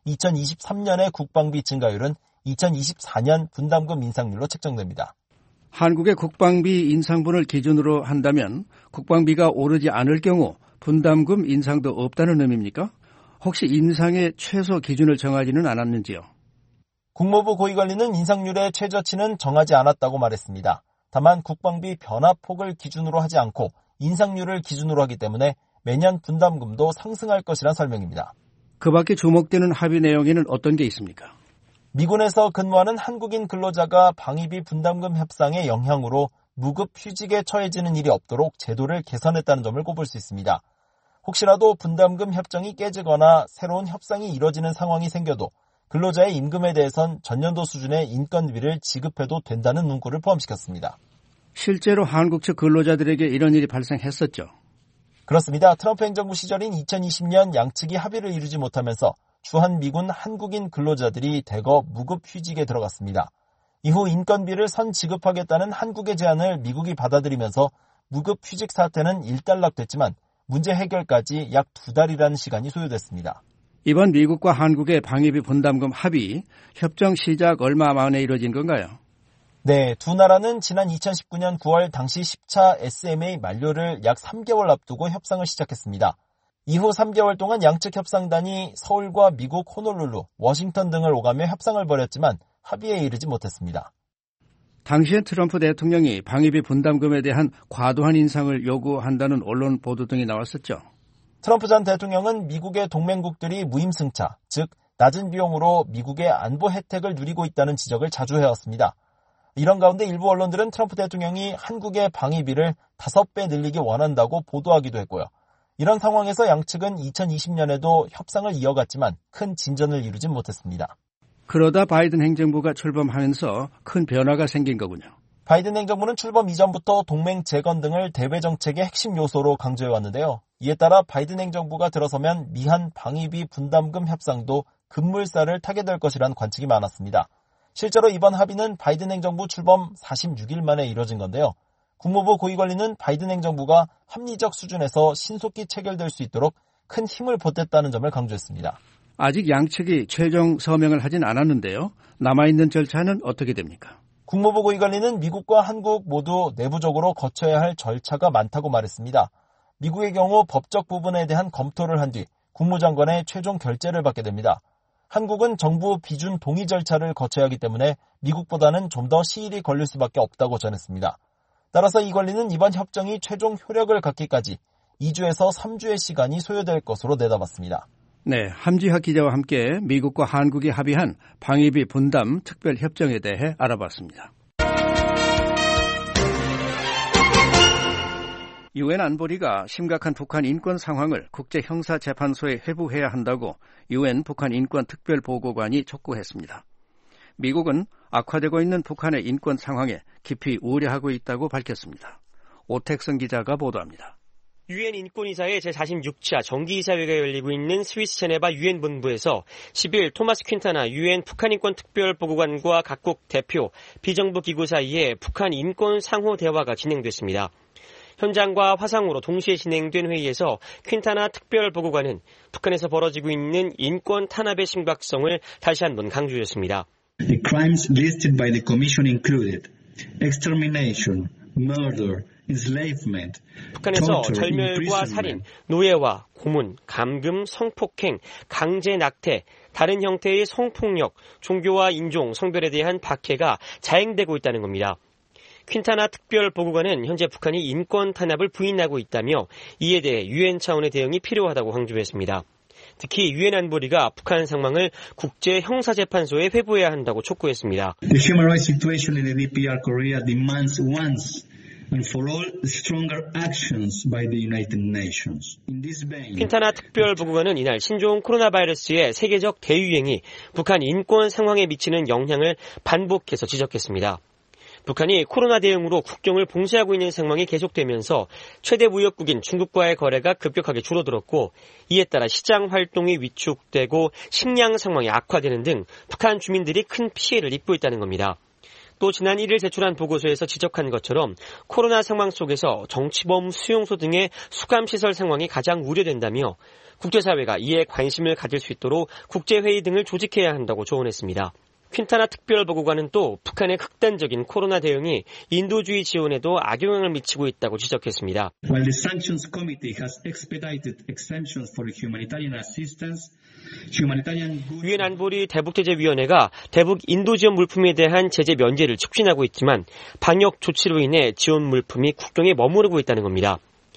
2023년의 국방비 증가율은 2024년 분담금 인상률로 책정됩니다. 한국의 국방비 인상분을 기준으로 한다면 국방비가 오르지 않을 경우 분담금 인상도 없다는 의미입니까? 혹시 인상의 최소 기준을 정하지는 않았는지요? 국무부 고위관리는 인상률의 최저치는 정하지 않았다고 말했습니다. 다만 국방비 변화폭을 기준으로 하지 않고 인상률을 기준으로 하기 때문에 매년 분담금도 상승할 것이란 설명입니다. 그 밖에 주목되는 합의 내용에는 어떤 게 있습니까? 미군에서 근무하는 한국인 근로자가 방위비 분담금 협상의 영향으로 무급 휴직에 처해지는 일이 없도록 제도를 개선했다는 점을 꼽을 수 있습니다. 혹시라도 분담금 협정이 깨지거나 새로운 협상이 이뤄지는 상황이 생겨도 근로자의 임금에 대해선 전년도 수준의 인건비를 지급해도 된다는 문구를 포함시켰습니다. 실제로 한국 측 근로자들에게 이런 일이 발생했었죠. 그렇습니다. 트럼프 행정부 시절인 2020년 양측이 합의를 이루지 못하면서 주한 미군 한국인 근로자들이 대거 무급 휴직에 들어갔습니다. 이후 인건비를 선 지급하겠다는 한국의 제안을 미국이 받아들이면서 무급 휴직 사태는 일단락됐지만 문제 해결까지 약 2달이라는 시간이 소요됐습니다. 이번 미국과 한국의 방위비 분담금 합의, 협정 시작 얼마 만에 이뤄진 건가요? 네, 두 나라는 지난 2019년 9월 당시 10차 SMA 만료를 약 3개월 앞두고 협상을 시작했습니다. 이후 3개월 동안 양측 협상단이 서울과 미국 호놀룰루, 워싱턴 등을 오가며 협상을 벌였지만 합의에 이르지 못했습니다. 당시에 트럼프 대통령이 방위비 분담금에 대한 과도한 인상을 요구한다는 언론 보도 등이 나왔었죠. 트럼프 전 대통령은 미국의 동맹국들이 무임승차, 즉 낮은 비용으로 미국의 안보 혜택을 누리고 있다는 지적을 자주 해왔습니다. 이런 가운데 일부 언론들은 트럼프 대통령이 한국의 방위비를 5배 늘리기 원한다고 보도하기도 했고요. 이런 상황에서 양측은 2020년에도 협상을 이어갔지만 큰 진전을 이루진 못했습니다. 그러다 바이든 행정부가 출범하면서 큰 변화가 생긴 거군요. 바이든 행정부는 출범 이전부터 동맹 재건 등을 대외 정책의 핵심 요소로 강조해왔는데요. 이에 따라 바이든 행정부가 들어서면 미한 방위비 분담금 협상도 급물살을 타게 될 것이란 관측이 많았습니다. 실제로 이번 합의는 바이든 행정부 출범 46일 만에 이뤄진 건데요. 국무부 고위관리는 바이든 행정부가 합리적 수준에서 신속히 체결될 수 있도록 큰 힘을 보탰다는 점을 강조했습니다. 아직 양측이 최종 서명을 하진 않았는데요. 남아있는 절차는 어떻게 됩니까? 국무부 고위관리는 미국과 한국 모두 내부적으로 거쳐야 할 절차가 많다고 말했습니다. 미국의 경우 법적 부분에 대한 검토를 한 뒤 국무장관의 최종 결재를 받게 됩니다. 한국은 정부 비준 동의 절차를 거쳐야 하기 때문에 미국보다는 좀 더 시일이 걸릴 수밖에 없다고 전했습니다. 따라서 이 관리는 이번 협정이 최종 효력을 갖기까지 2주에서 3주의 시간이 소요될 것으로 내다봤습니다. 네, 함지학 기자와 함께 미국과 한국이 합의한 방위비 분담 특별협정에 대해 알아봤습니다. 유엔 안보리가 심각한 북한 인권 상황을 국제형사재판소에 회부해야 한다고 유엔 북한 인권 특별보고관이 촉구했습니다. 미국은 악화되고 있는 북한의 인권 상황에 깊이 우려하고 있다고 밝혔습니다. 오택성 기자가 보도합니다. 유엔 인권이사의 제46차 정기이사회가 열리고 있는 스위스 제네바 유엔 본부에서 10일 토마스 퀸타나 유엔 북한인권 특별보고관과 각국 대표, 비정부 기구 사이에 북한 인권 상호 대화가 진행됐습니다. 현장과 화상으로 동시에 진행된 회의에서 퀸타나 특별보고관은 북한에서 벌어지고 있는 인권 탄압의 심각성을 다시 한번 강조했습니다. The crimes listed by the Commission included extermination, murder, enslavement, 북한에서 절멸과 살인, 노예와 고문, 감금, 성폭행, 강제 낙태, 다른 형태의 성폭력, 종교와 인종, 성별에 대한 박해가 자행되고 있다는 겁니다. 퀸타나 특별보고관은 현재 북한이 인권 탄압을 부인하고 있다며 이에 대해 유엔 차원의 대응이 필요하다고 강조했습니다. 특히 유엔 안보리가 북한 상황을 국제형사재판소에 회부해야 한다고 촉구했습니다. The human rights situation in the DPR Korea demands once and for all stronger actions by the United Nations. In this vein, 퀸타나 특별보고관은 이날 신종 코로나 바이러스의 세계적 대유행이 북한 인권 상황에 미치는 영향을 반복해서 지적했습니다. 북한이 코로나 대응으로 국경을 봉쇄하고 있는 상황이 계속되면서 최대 무역국인 중국과의 거래가 급격하게 줄어들었고 이에 따라 시장 활동이 위축되고 식량 상황이 악화되는 등 북한 주민들이 큰 피해를 입고 있다는 겁니다. 또 지난 1일 제출한 보고서에서 지적한 것처럼 코로나 상황 속에서 정치범 수용소 등의 수감시설 상황이 가장 우려된다며 국제사회가 이에 관심을 가질 수 있도록 국제회의 등을 조직해야 한다고 조언했습니다. 퀸타나 특별보고관은 또 북한의 극단적인 코로나 대응이 인도주의 지원에도 악영향을 미치고 있다고 지적했습니다. While the Sanctions Committee has expedited exemptions for humanitarian assistance, 유엔 안보리 대북제재위원회가 대북 인도 지원 물품에 대한 제재 면제를 촉진하고 있지만 방역 조치로 인해 지원 물품이 국경에 머무르고 있다는 겁니다.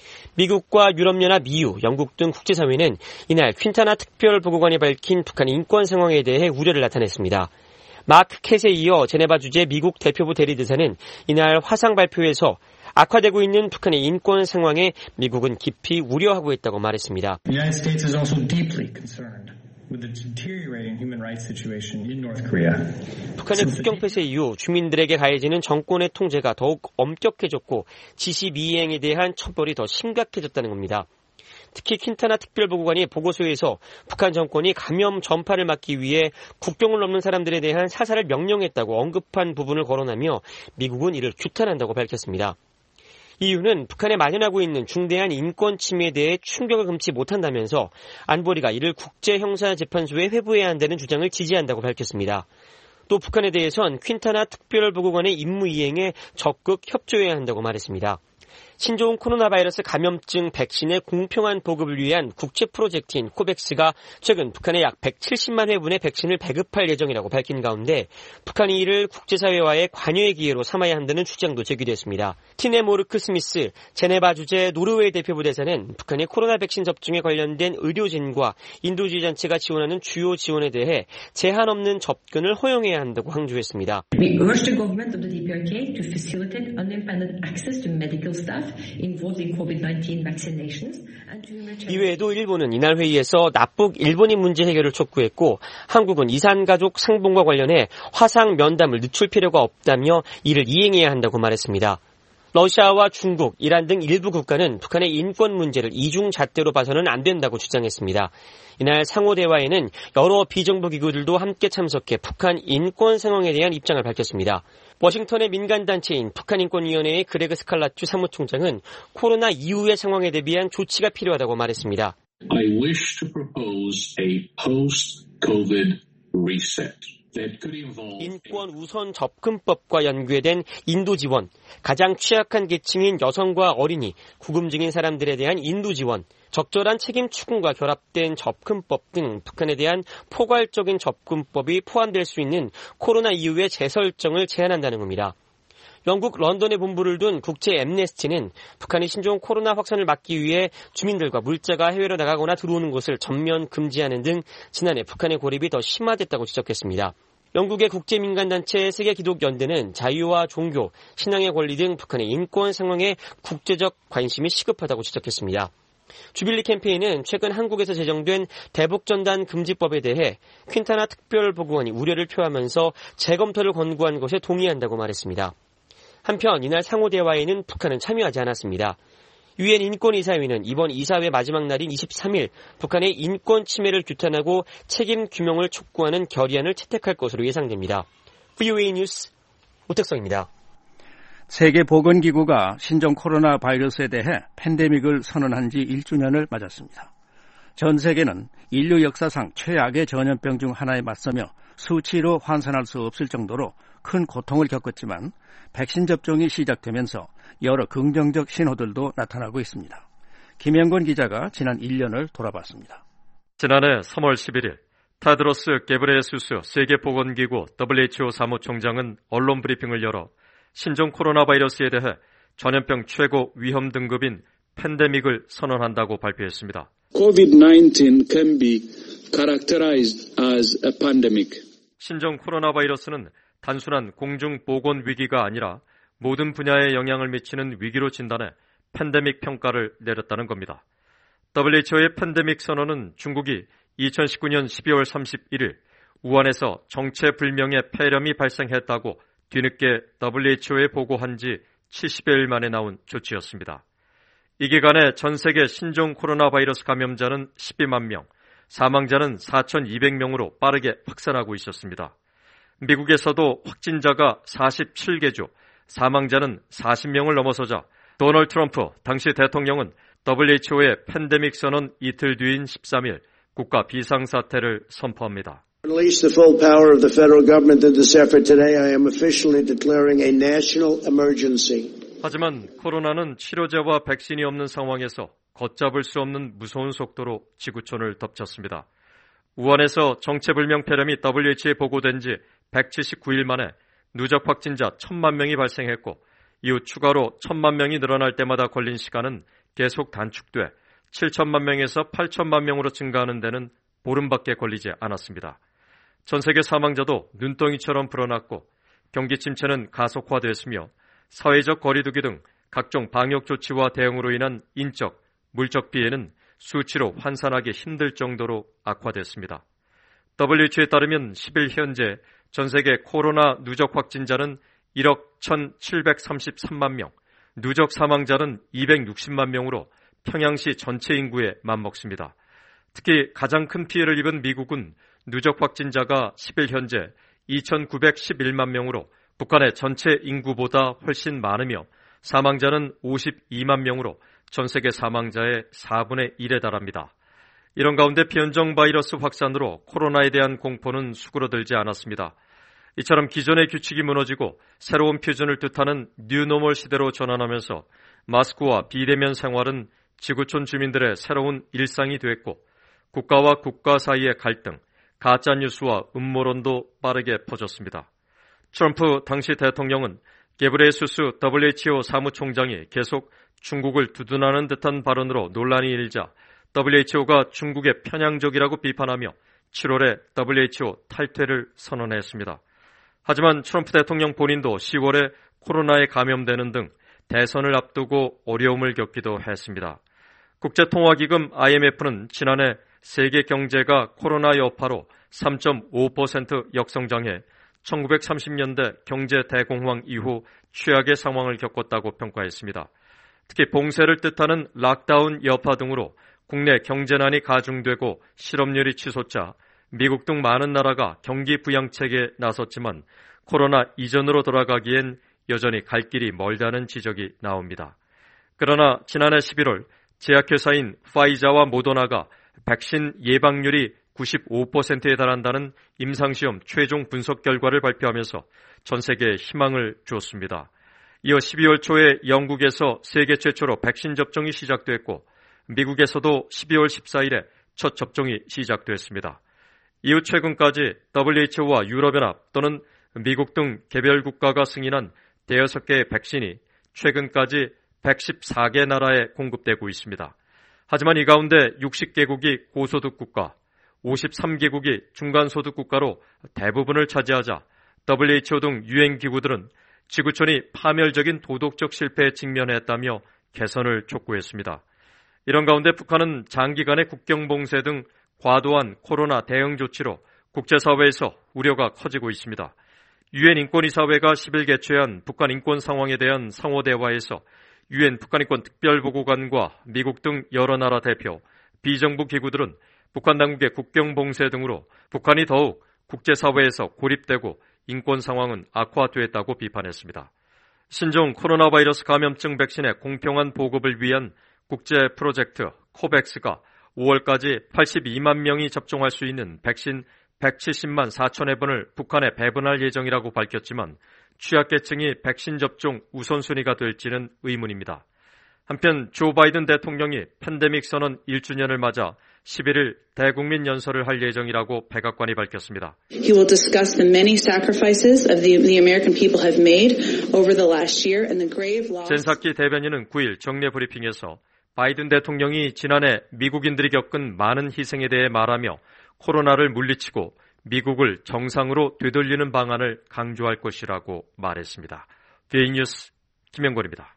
미국과 유럽연합, EU, 영국 등 국제사회는 이날 퀸타나 특별보고관이 밝힌 북한 인권 상황에 대해 우려를 나타냈습니다. 마크 캣에 이어 제네바 주재 미국 대표부 대리대사는 이날 화상 발표에서 악화되고 있는 북한의 인권 상황에 미국은 깊이 우려하고 있다고 말했습니다. The United States is also deeply concerned with the deteriorating human rights situation in North Korea. 북한의 국경 폐쇄 이후 주민들에게 가해지는 정권의 통제가 더욱 엄격해졌고 지시 미행에 대한 처벌이 더 심각해졌다는 겁니다. 특히 퀸타나 특별보고관이 보고서에서 북한 정권이 감염 전파를 막기 위해 국경을 넘는 사람들에 대한 사살을 명령했다고 언급한 부분을 거론하며 미국은 이를 규탄한다고 밝혔습니다. 이유는 북한에 만연하고 있는 중대한 인권 침해에 대해 충격을 금치 못한다면서 안보리가 이를 국제형사재판소에 회부해야 한다는 주장을 지지한다고 밝혔습니다. 또 북한에 대해선 퀸타나 특별보고관의 임무 이행에 적극 협조해야 한다고 말했습니다. 신종 코로나 바이러스 감염증 백신의 공평한 보급을 위한 국제 프로젝트인 코백스가 최근 북한에 약 170만 회분의 백신을 배급할 예정이라고 밝힌 가운데 북한이 이를 국제사회와의 관여의 기회로 삼아야 한다는 주장도 제기됐습니다. 티네 모르크 스미스 제네바 주재 노르웨이 대표부 대사는 북한이 코로나 백신 접종에 관련된 의료진과 인도주의 단체가 지원하는 주요 지원에 대해 제한 없는 접근을 허용해야 한다고 강조했습니다. We urge the government of the DPRK to facilitate unimpeded access to medical staff involved in COVID-19 vaccinations. 이외에도 일본은 이날 회의에서 납북 일본인 문제 해결을 촉구했고 한국은 이산가족 상봉과 관련해 화상 면담을 늦출 필요가 없다며 이를 이행해야 한다고 말했습니다. 러시아와 중국, 이란 등 일부 국가는 북한의 인권 문제를 이중잣대로 봐서는 안 된다고 주장했습니다. 이날 상호 대화에는 여러 비정부 기구들도 함께 참석해 북한 인권 상황에 대한 입장을 밝혔습니다. 워싱턴의 민간단체인 북한인권위원회의 그레그 스칼라투 사무총장은 코로나 이후의 상황에 대비한 조치가 필요하다고 말했습니다. I wish to propose a post-COVID reset 인권 우선 접근법과 연계된 인도 지원, 가장 취약한 계층인 여성과 어린이, 구금 중인 사람들에 대한 인도 지원, 적절한 책임 추궁과 결합된 접근법 등 북한에 대한 포괄적인 접근법이 포함될 수 있는 코로나 이후의 재설정을 제안한다는 겁니다. 영국 런던에 본부를 둔 국제 엠네스티는 북한이 신종 코로나 확산을 막기 위해 주민들과 물자가 해외로 나가거나 들어오는 것을 전면 금지하는 등 지난해 북한의 고립이 더 심화됐다고 지적했습니다. 영국의 국제민간단체 세계기독연대는 자유와 종교, 신앙의 권리 등 북한의 인권 상황에 국제적 관심이 시급하다고 지적했습니다. 주빌리 캠페인은 최근 한국에서 제정된 대북전단 금지법에 대해 퀸타나 특별보고관이 우려를 표하면서 재검토를 권고한 것에 동의한다고 말했습니다. 한편 이날 상호대화에는 북한은 참여하지 않았습니다. 유엔 인권이사회는 이번 이사회 마지막 날인 23일 북한의 인권 침해를 규탄하고 책임 규명을 촉구하는 결의안을 채택할 것으로 예상됩니다. VOA 뉴스 오택성입니다. 세계보건기구가 신종 코로나 바이러스에 대해 팬데믹을 선언한 지 1주년을 맞았습니다. 전 세계는 인류 역사상 최악의 전염병 중 하나에 맞서며 수치로 환산할 수 없을 정도로 큰 고통을 겪었지만 백신 접종이 시작되면서 여러 긍정적 신호들도 나타나고 있습니다. 김영권 기자가 지난 1년을 돌아봤습니다. 지난해 3월 11일 타드로스 게브레예수스 세계보건기구 WHO 사무총장은 언론 브리핑을 열어 신종 코로나 바이러스에 대해 전염병 최고 위험 등급인 팬데믹을 선언한다고 발표했습니다. COVID-19 can be characterized as a pandemic. 신종 코로나 바이러스는 단순한 공중보건 위기가 아니라 모든 분야에 영향을 미치는 위기로 진단해 팬데믹 평가를 내렸다는 겁니다. WHO의 팬데믹 선언은 중국이 2019년 12월 31일 우한에서 정체불명의 폐렴이 발생했다고 뒤늦게 WHO에 보고한 지 70여일 만에 나온 조치였습니다. 이 기간에 전 세계 신종 코로나 바이러스 감염자는 12만 명, 사망자는 4,200명으로 빠르게 확산하고 있었습니다. 미국에서도 확진자가 47개주, 사망자는 40명을 넘어서자 도널드 트럼프 당시 대통령은 WHO의 팬데믹 선언 이틀 뒤인 13일 국가 비상사태를 선포합니다. Release the full power of the federal government in this effort today. I am officially declaring a national emergency. 하지만 코로나는 치료제와 백신이 없는 상황에서 걷잡을 수 없는 무서운 속도로 지구촌을 덮쳤습니다. 우한에서 정체불명 폐렴이 WHO에 보고된 지 179일 만에 누적 확진자 1,000만 명이 발생했고 이후 추가로 1,000만 명이 늘어날 때마다 걸린 시간은 계속 단축돼 7천만 명에서 8천만 명으로 증가하는 데는 보름밖에 걸리지 않았습니다. 전 세계 사망자도 눈덩이처럼 불어났고 경기 침체는 가속화됐으며 사회적 거리두기 등 각종 방역 조치와 대응으로 인한 인적, 물적 피해는 수치로 환산하기 힘들 정도로 악화됐습니다. WHO에 따르면 10일 현재 전 세계 코로나 누적 확진자는 1억 1,733만 명, 누적 사망자는 260만 명으로 평양시 전체 인구에 맞먹습니다. 특히 가장 큰 피해를 입은 미국은 누적 확진자가 10일 현재 2,911만 명으로 북한의 전체 인구보다 훨씬 많으며 사망자는 52만 명으로 전 세계 사망자의 4분의 1에 달합니다. 이런 가운데 변종 바이러스 확산으로 코로나에 대한 공포는 수그러들지 않았습니다. 이처럼 기존의 규칙이 무너지고 새로운 표준을 뜻하는 뉴노멀 시대로 전환하면서 마스크와 비대면 생활은 지구촌 주민들의 새로운 일상이 됐고 국가와 국가 사이의 갈등, 가짜뉴스와 음모론도 빠르게 퍼졌습니다. 트럼프 당시 대통령은 게브레예수스 WHO 사무총장이 계속 중국을 두둔하는 듯한 발언으로 논란이 일자 WHO가 중국의 편향적이라고 비판하며 7월에 WHO 탈퇴를 선언했습니다. 하지만 트럼프 대통령 본인도 10월에 코로나에 감염되는 등 대선을 앞두고 어려움을 겪기도 했습니다. 국제통화기금 IMF는 지난해 세계 경제가 코로나 여파로 3.5% 역성장해 1930년대 경제 대공황 이후 최악의 상황을 겪었다고 평가했습니다. 특히 봉쇄를 뜻하는 락다운 여파 등으로 국내 경제난이 가중되고 실업률이 치솟자 미국 등 많은 나라가 경기 부양책에 나섰지만 코로나 이전으로 돌아가기엔 여전히 갈 길이 멀다는 지적이 나옵니다. 그러나 지난해 11월 제약회사인 파이자와 모더나가 백신 예방률이 95%에 달한다는 임상시험 최종 분석 결과를 발표하면서 전 세계에 희망을 주었습니다. 이어 12월 초에 영국에서 세계 최초로 백신 접종이 시작됐고 미국에서도 12월 14일에 첫 접종이 시작됐습니다. 이후 최근까지 WHO와 유럽연합 또는 미국 등 개별 국가가 승인한 대여섯 개의 백신이 최근까지 114개 나라에 공급되고 있습니다. 하지만 이 가운데 60개국이 고소득 국가, 53개국이 중간소득 국가로 대부분을 차지하자 WHO 등 유엔기구들은 지구촌이 파멸적인 도덕적 실패에 직면했다며 개선을 촉구했습니다. 이런 가운데 북한은 장기간의 국경 봉쇄 등 과도한 코로나 대응 조치로 국제사회에서 우려가 커지고 있습니다. 유엔 인권이사회가 10일 개최한 북한 인권 상황에 대한 상호대화에서 유엔 북한인권 특별보고관과 미국 등 여러 나라 대표, 비정부 기구들은 북한 당국의 국경 봉쇄 등으로 북한이 더욱 국제사회에서 고립되고 인권 상황은 악화됐다고 비판했습니다. 신종 코로나 바이러스 감염증 백신의 공평한 보급을 위한 국제 프로젝트 코백스가 5월까지 82만 명이 접종할 수 있는 백신 170만 4천여 번을 북한에 배분할 예정이라고 밝혔지만 취약계층이 백신 접종 우선순위가 될지는 의문입니다. 한편 조 바이든 대통령이 팬데믹 선언 1주년을 맞아 11일 대국민 연설을 할 예정이라고 백악관이 밝혔습니다. He will discuss the many sacrifices of the American people have made over the last year and the grave loss. 젠사키 대변인은 9일 정례 브리핑에서 바이든 대통령이 지난해 미국인들이 겪은 많은 희생에 대해 말하며 코로나를 물리치고 미국을 정상으로 되돌리는 방안을 강조할 것이라고 말했습니다. BA 뉴스 김영권입니다.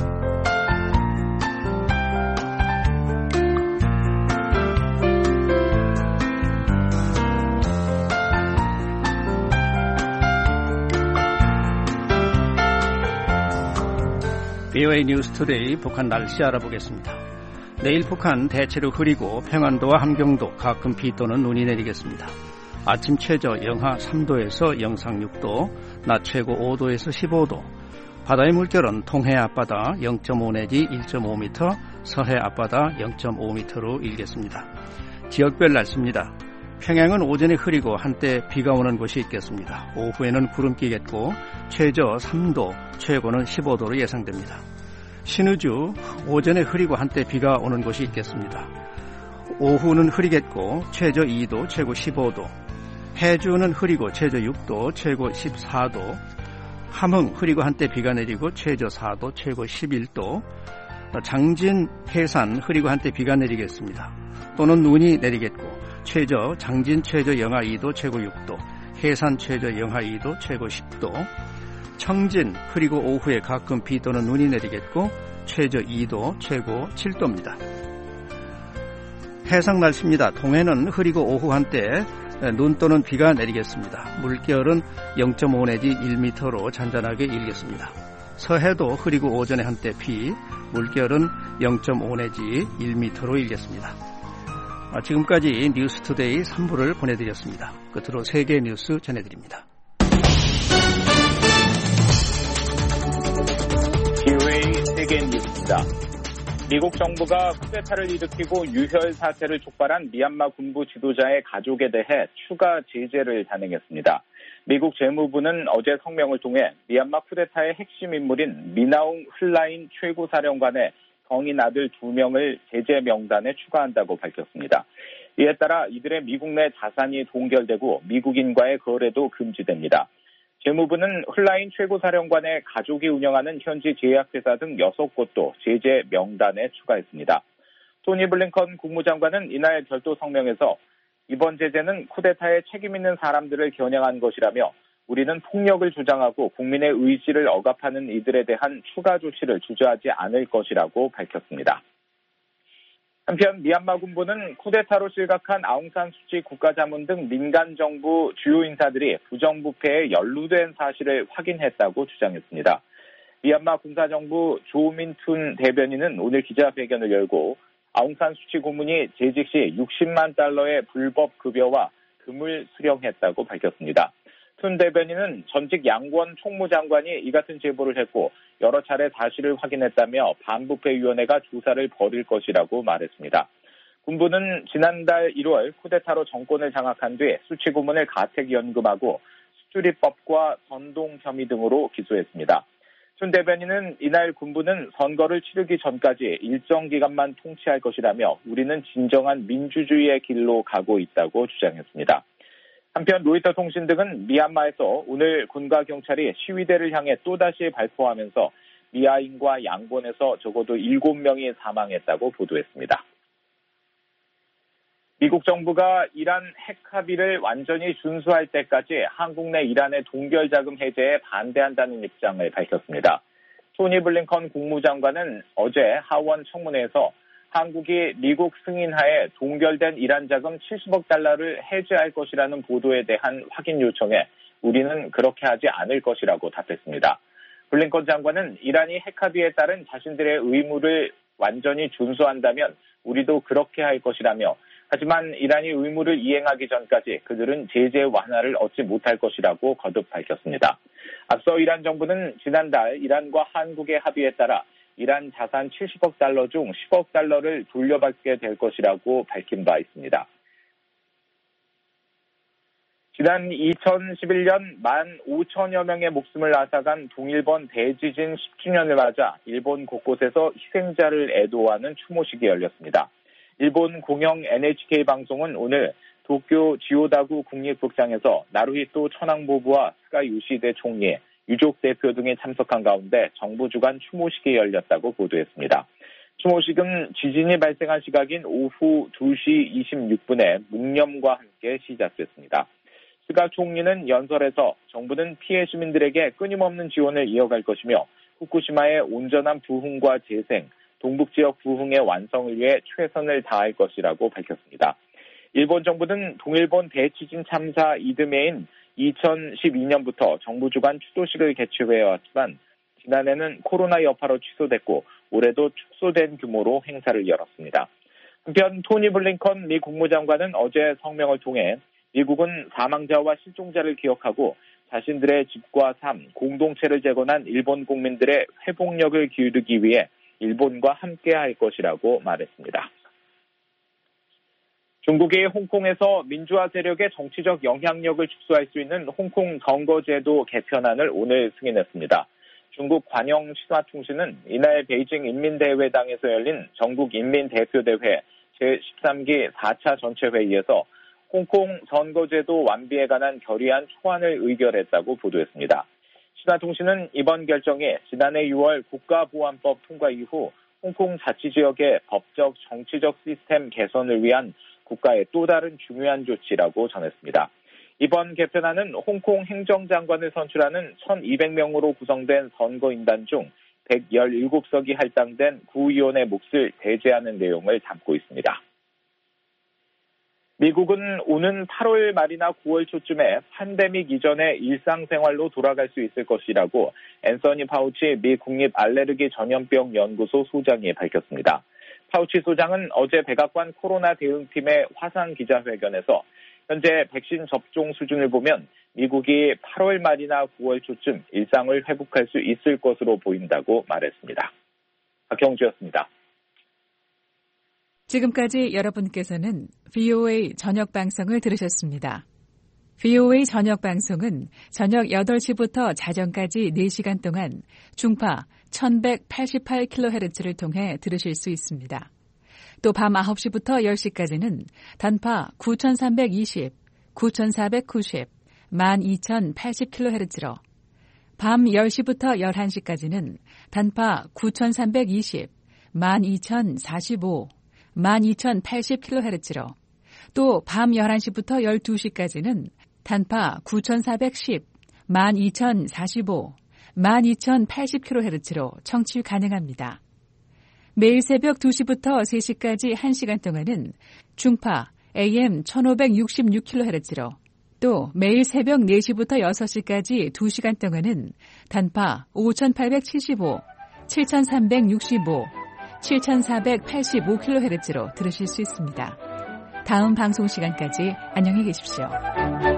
VOA 뉴스 투데이 북한 날씨 알아보겠습니다. 내일 북한 대체로 흐리고 평안도와 함경도 가끔 비 또는 눈이 내리겠습니다. 아침 최저 영하 3도에서 영상 6도, 낮 최고 5도에서 15도, 바다의 물결은 동해 앞바다 0.5 내지 1.5m, 서해 앞바다 0.5m로 일겠습니다. 지역별 날씨입니다. 평양은 오전에 흐리고 한때 비가 오는 곳이 있겠습니다. 오후에는 구름 끼겠고 최저 3도, 최고는 15도로 예상됩니다. 신의주 오전에 흐리고 한때 비가 오는 곳이 있겠습니다. 오후는 흐리겠고 최저 2도, 최고 15도. 해주는 흐리고 최저 6도, 최고 14도. 함흥 흐리고 한때 비가 내리고 최저 4도, 최고 11도. 장진, 해산 흐리고 한때 비가 내리겠습니다. 또는 눈이 내리겠고 최저 장진 최저 영하 2도, 최고 6도. 해산 최저 영하 2도, 최고 10도. 청진 흐리고 오후에 가끔 비 또는 눈이 내리겠고 최저 2도, 최고 7도입니다. 해상 날씨입니다. 동해는 흐리고 오후 한때 눈 또는 비가 내리겠습니다. 물결은 0.5 내지 1m로 잔잔하게 일겠습니다. 서해도 흐리고 오전에 한때 비, 물결은 0.5 내지 1m로 일겠습니다. 지금까지 뉴스투데이 3부를 보내드렸습니다. 끝으로 세계 뉴스 전해드립니다. VOA 세계 뉴스입니다. 미국 정부가 쿠데타를 일으키고 유혈 사태를 촉발한 미얀마 군부 지도자의 가족에 대해 추가 제재를 단행했습니다. 미국 재무부는 어제 성명을 통해 미얀마 쿠데타의 핵심 인물인 미나웅 흘라인 최고사령관의 성인 아들 2명을 제재 명단에 추가한다고 밝혔습니다. 이에 따라 이들의 미국 내 자산이 동결되고 미국인과의 거래도 금지됩니다. 재무부는 흘라인 최고사령관의 가족이 운영하는 현지 제약회사 등 6곳도 제재 명단에 추가했습니다. 토니 블링컨 국무장관은 이날 별도 성명에서 이번 제재는 쿠데타에 책임 있는 사람들을 겨냥한 것이라며 우리는 폭력을 주장하고 국민의 의지를 억압하는 이들에 대한 추가 조치를 주저하지 않을 것이라고 밝혔습니다. 한편 미얀마 군부는 쿠데타로 실각한 아웅산 수치 국가자문 등 민간정부 주요 인사들이 부정부패에 연루된 사실을 확인했다고 주장했습니다. 미얀마 군사정부 조민툰 대변인은 오늘 기자회견을 열고 아웅산 수치 고문이 재직 시 60만 달러의 불법 급여와 금을 수령했다고 밝혔습니다. 툰 대변인은 전직 양권 총무장관이 이 같은 제보를 했고 여러 차례 사실을 확인했다며 반부패위원회가 조사를 벌일 것이라고 말했습니다. 군부는 지난달 1월 쿠데타로 정권을 장악한 뒤 수치 고문을 가택 연금하고 수주리법과 선동 혐의 등으로 기소했습니다. 춘 대변인은 이날 군부는 선거를 치르기 전까지 일정 기간만 통치할 것이라며 우리는 진정한 민주주의의 길로 가고 있다고 주장했습니다. 한편 로이터 통신 등은 미얀마에서 오늘 군과 경찰이 시위대를 향해 또다시 발포하면서 미아인과 양곤에서 적어도 7명이 사망했다고 보도했습니다. 미국 정부가 이란 핵 합의를 완전히 준수할 때까지 한국 내 이란의 동결자금 해제에 반대한다는 입장을 밝혔습니다. 토니 블링컨 국무장관은 어제 하원 청문회에서 한국이 미국 승인하에 동결된 이란 자금 70억 달러를 해제할 것이라는 보도에 대한 확인 요청에 우리는 그렇게 하지 않을 것이라고 답했습니다. 블링컨 장관은 이란이 핵 합의에 따른 자신들의 의무를 완전히 준수한다면 우리도 그렇게 할 것이라며 하지만 이란이 의무를 이행하기 전까지 그들은 제재 완화를 얻지 못할 것이라고 거듭 밝혔습니다. 앞서 이란 정부는 지난달 이란과 한국의 합의에 따라 이란 자산 70억 달러 중 10억 달러를 돌려받게 될 것이라고 밝힌 바 있습니다. 지난 2011년 15,000여 명의 목숨을 앗아간 동일본 대지진 10주년을 맞아 일본 곳곳에서 희생자를 애도하는 추모식이 열렸습니다. 일본 공영 NHK 방송은 오늘 도쿄 지오다구 국립극장에서 나루히토 천황보부와 스가 요시히데 총리, 유족 대표 등이 참석한 가운데 정부 주관 추모식이 열렸다고 보도했습니다. 추모식은 지진이 발생한 시각인 오후 2시 26분에 묵념과 함께 시작됐습니다. 스가 총리는 연설에서 정부는 피해 시민들에게 끊임없는 지원을 이어갈 것이며 후쿠시마의 온전한 부흥과 재생, 동북지역 부흥의 완성을 위해 최선을 다할 것이라고 밝혔습니다. 일본 정부는 동일본 대지진 참사 이듬해인 2012년부터 정부 주관 추도식을 개최해왔지만 지난해는 코로나 여파로 취소됐고 올해도 축소된 규모로 행사를 열었습니다. 한편 토니 블링컨 미 국무장관은 어제 성명을 통해 미국은 사망자와 실종자를 기억하고 자신들의 집과 삶, 공동체를 재건한 일본 국민들의 회복력을 기울이기 위해 일본과 함께할 것이라고 말했습니다. 중국이 홍콩에서 민주화 세력의 정치적 영향력을 축소할 수 있는 홍콩 선거제도 개편안을 오늘 승인했습니다. 중국 관영 신화통신은 이날 베이징 인민대회당에서 열린 전국인민대표대회 제13기 4차 전체회의에서 홍콩 선거제도 완비에 관한 결의안 초안을 의결했다고 보도했습니다. 신화통신은 이번 결정이 지난해 6월 국가보안법 통과 이후 홍콩 자치지역의 법적, 정치적 시스템 개선을 위한 국가의 또 다른 중요한 조치라고 전했습니다. 이번 개편안은 홍콩 행정장관을 선출하는 1,200명으로 구성된 선거인단 중 117석이 할당된 구의원의 몫을 배제하는 내용을 담고 있습니다. 미국은 오는 8월 말이나 9월 초쯤에 팬데믹 이전의 일상생활로 돌아갈 수 있을 것이라고 앤서니 파우치 미 국립 알레르기 전염병 연구소 소장이 밝혔습니다. 파우치 소장은 어제 백악관 코로나 대응팀의 화상 기자회견에서 현재 백신 접종 수준을 보면 미국이 8월 말이나 9월 초쯤 일상을 회복할 수 있을 것으로 보인다고 말했습니다. 박형주였습니다. 지금까지 여러분께서는 VOA 저녁 방송을 들으셨습니다. VOA 저녁 방송은 저녁 8시부터 자정까지 4시간 동안 중파 1188kHz를 통해 들으실 수 있습니다. 또 밤 9시부터 10시까지는 단파 9320, 9490, 12080kHz로 밤 10시부터 11시까지는 단파 9320, 12045, 12080kHz로 또 밤 11시부터 12시까지는 단파 9410, 12045, 12080kHz로 청취 가능합니다. 매일 새벽 2시부터 3시까지 1시간 동안은 중파 AM 1566kHz로 또 매일 새벽 4시부터 6시까지 2시간 동안은 단파 5875, 7365, 7485kHz로 들으실 수 있습니다. 다음 방송 시간까지 안녕히 계십시오.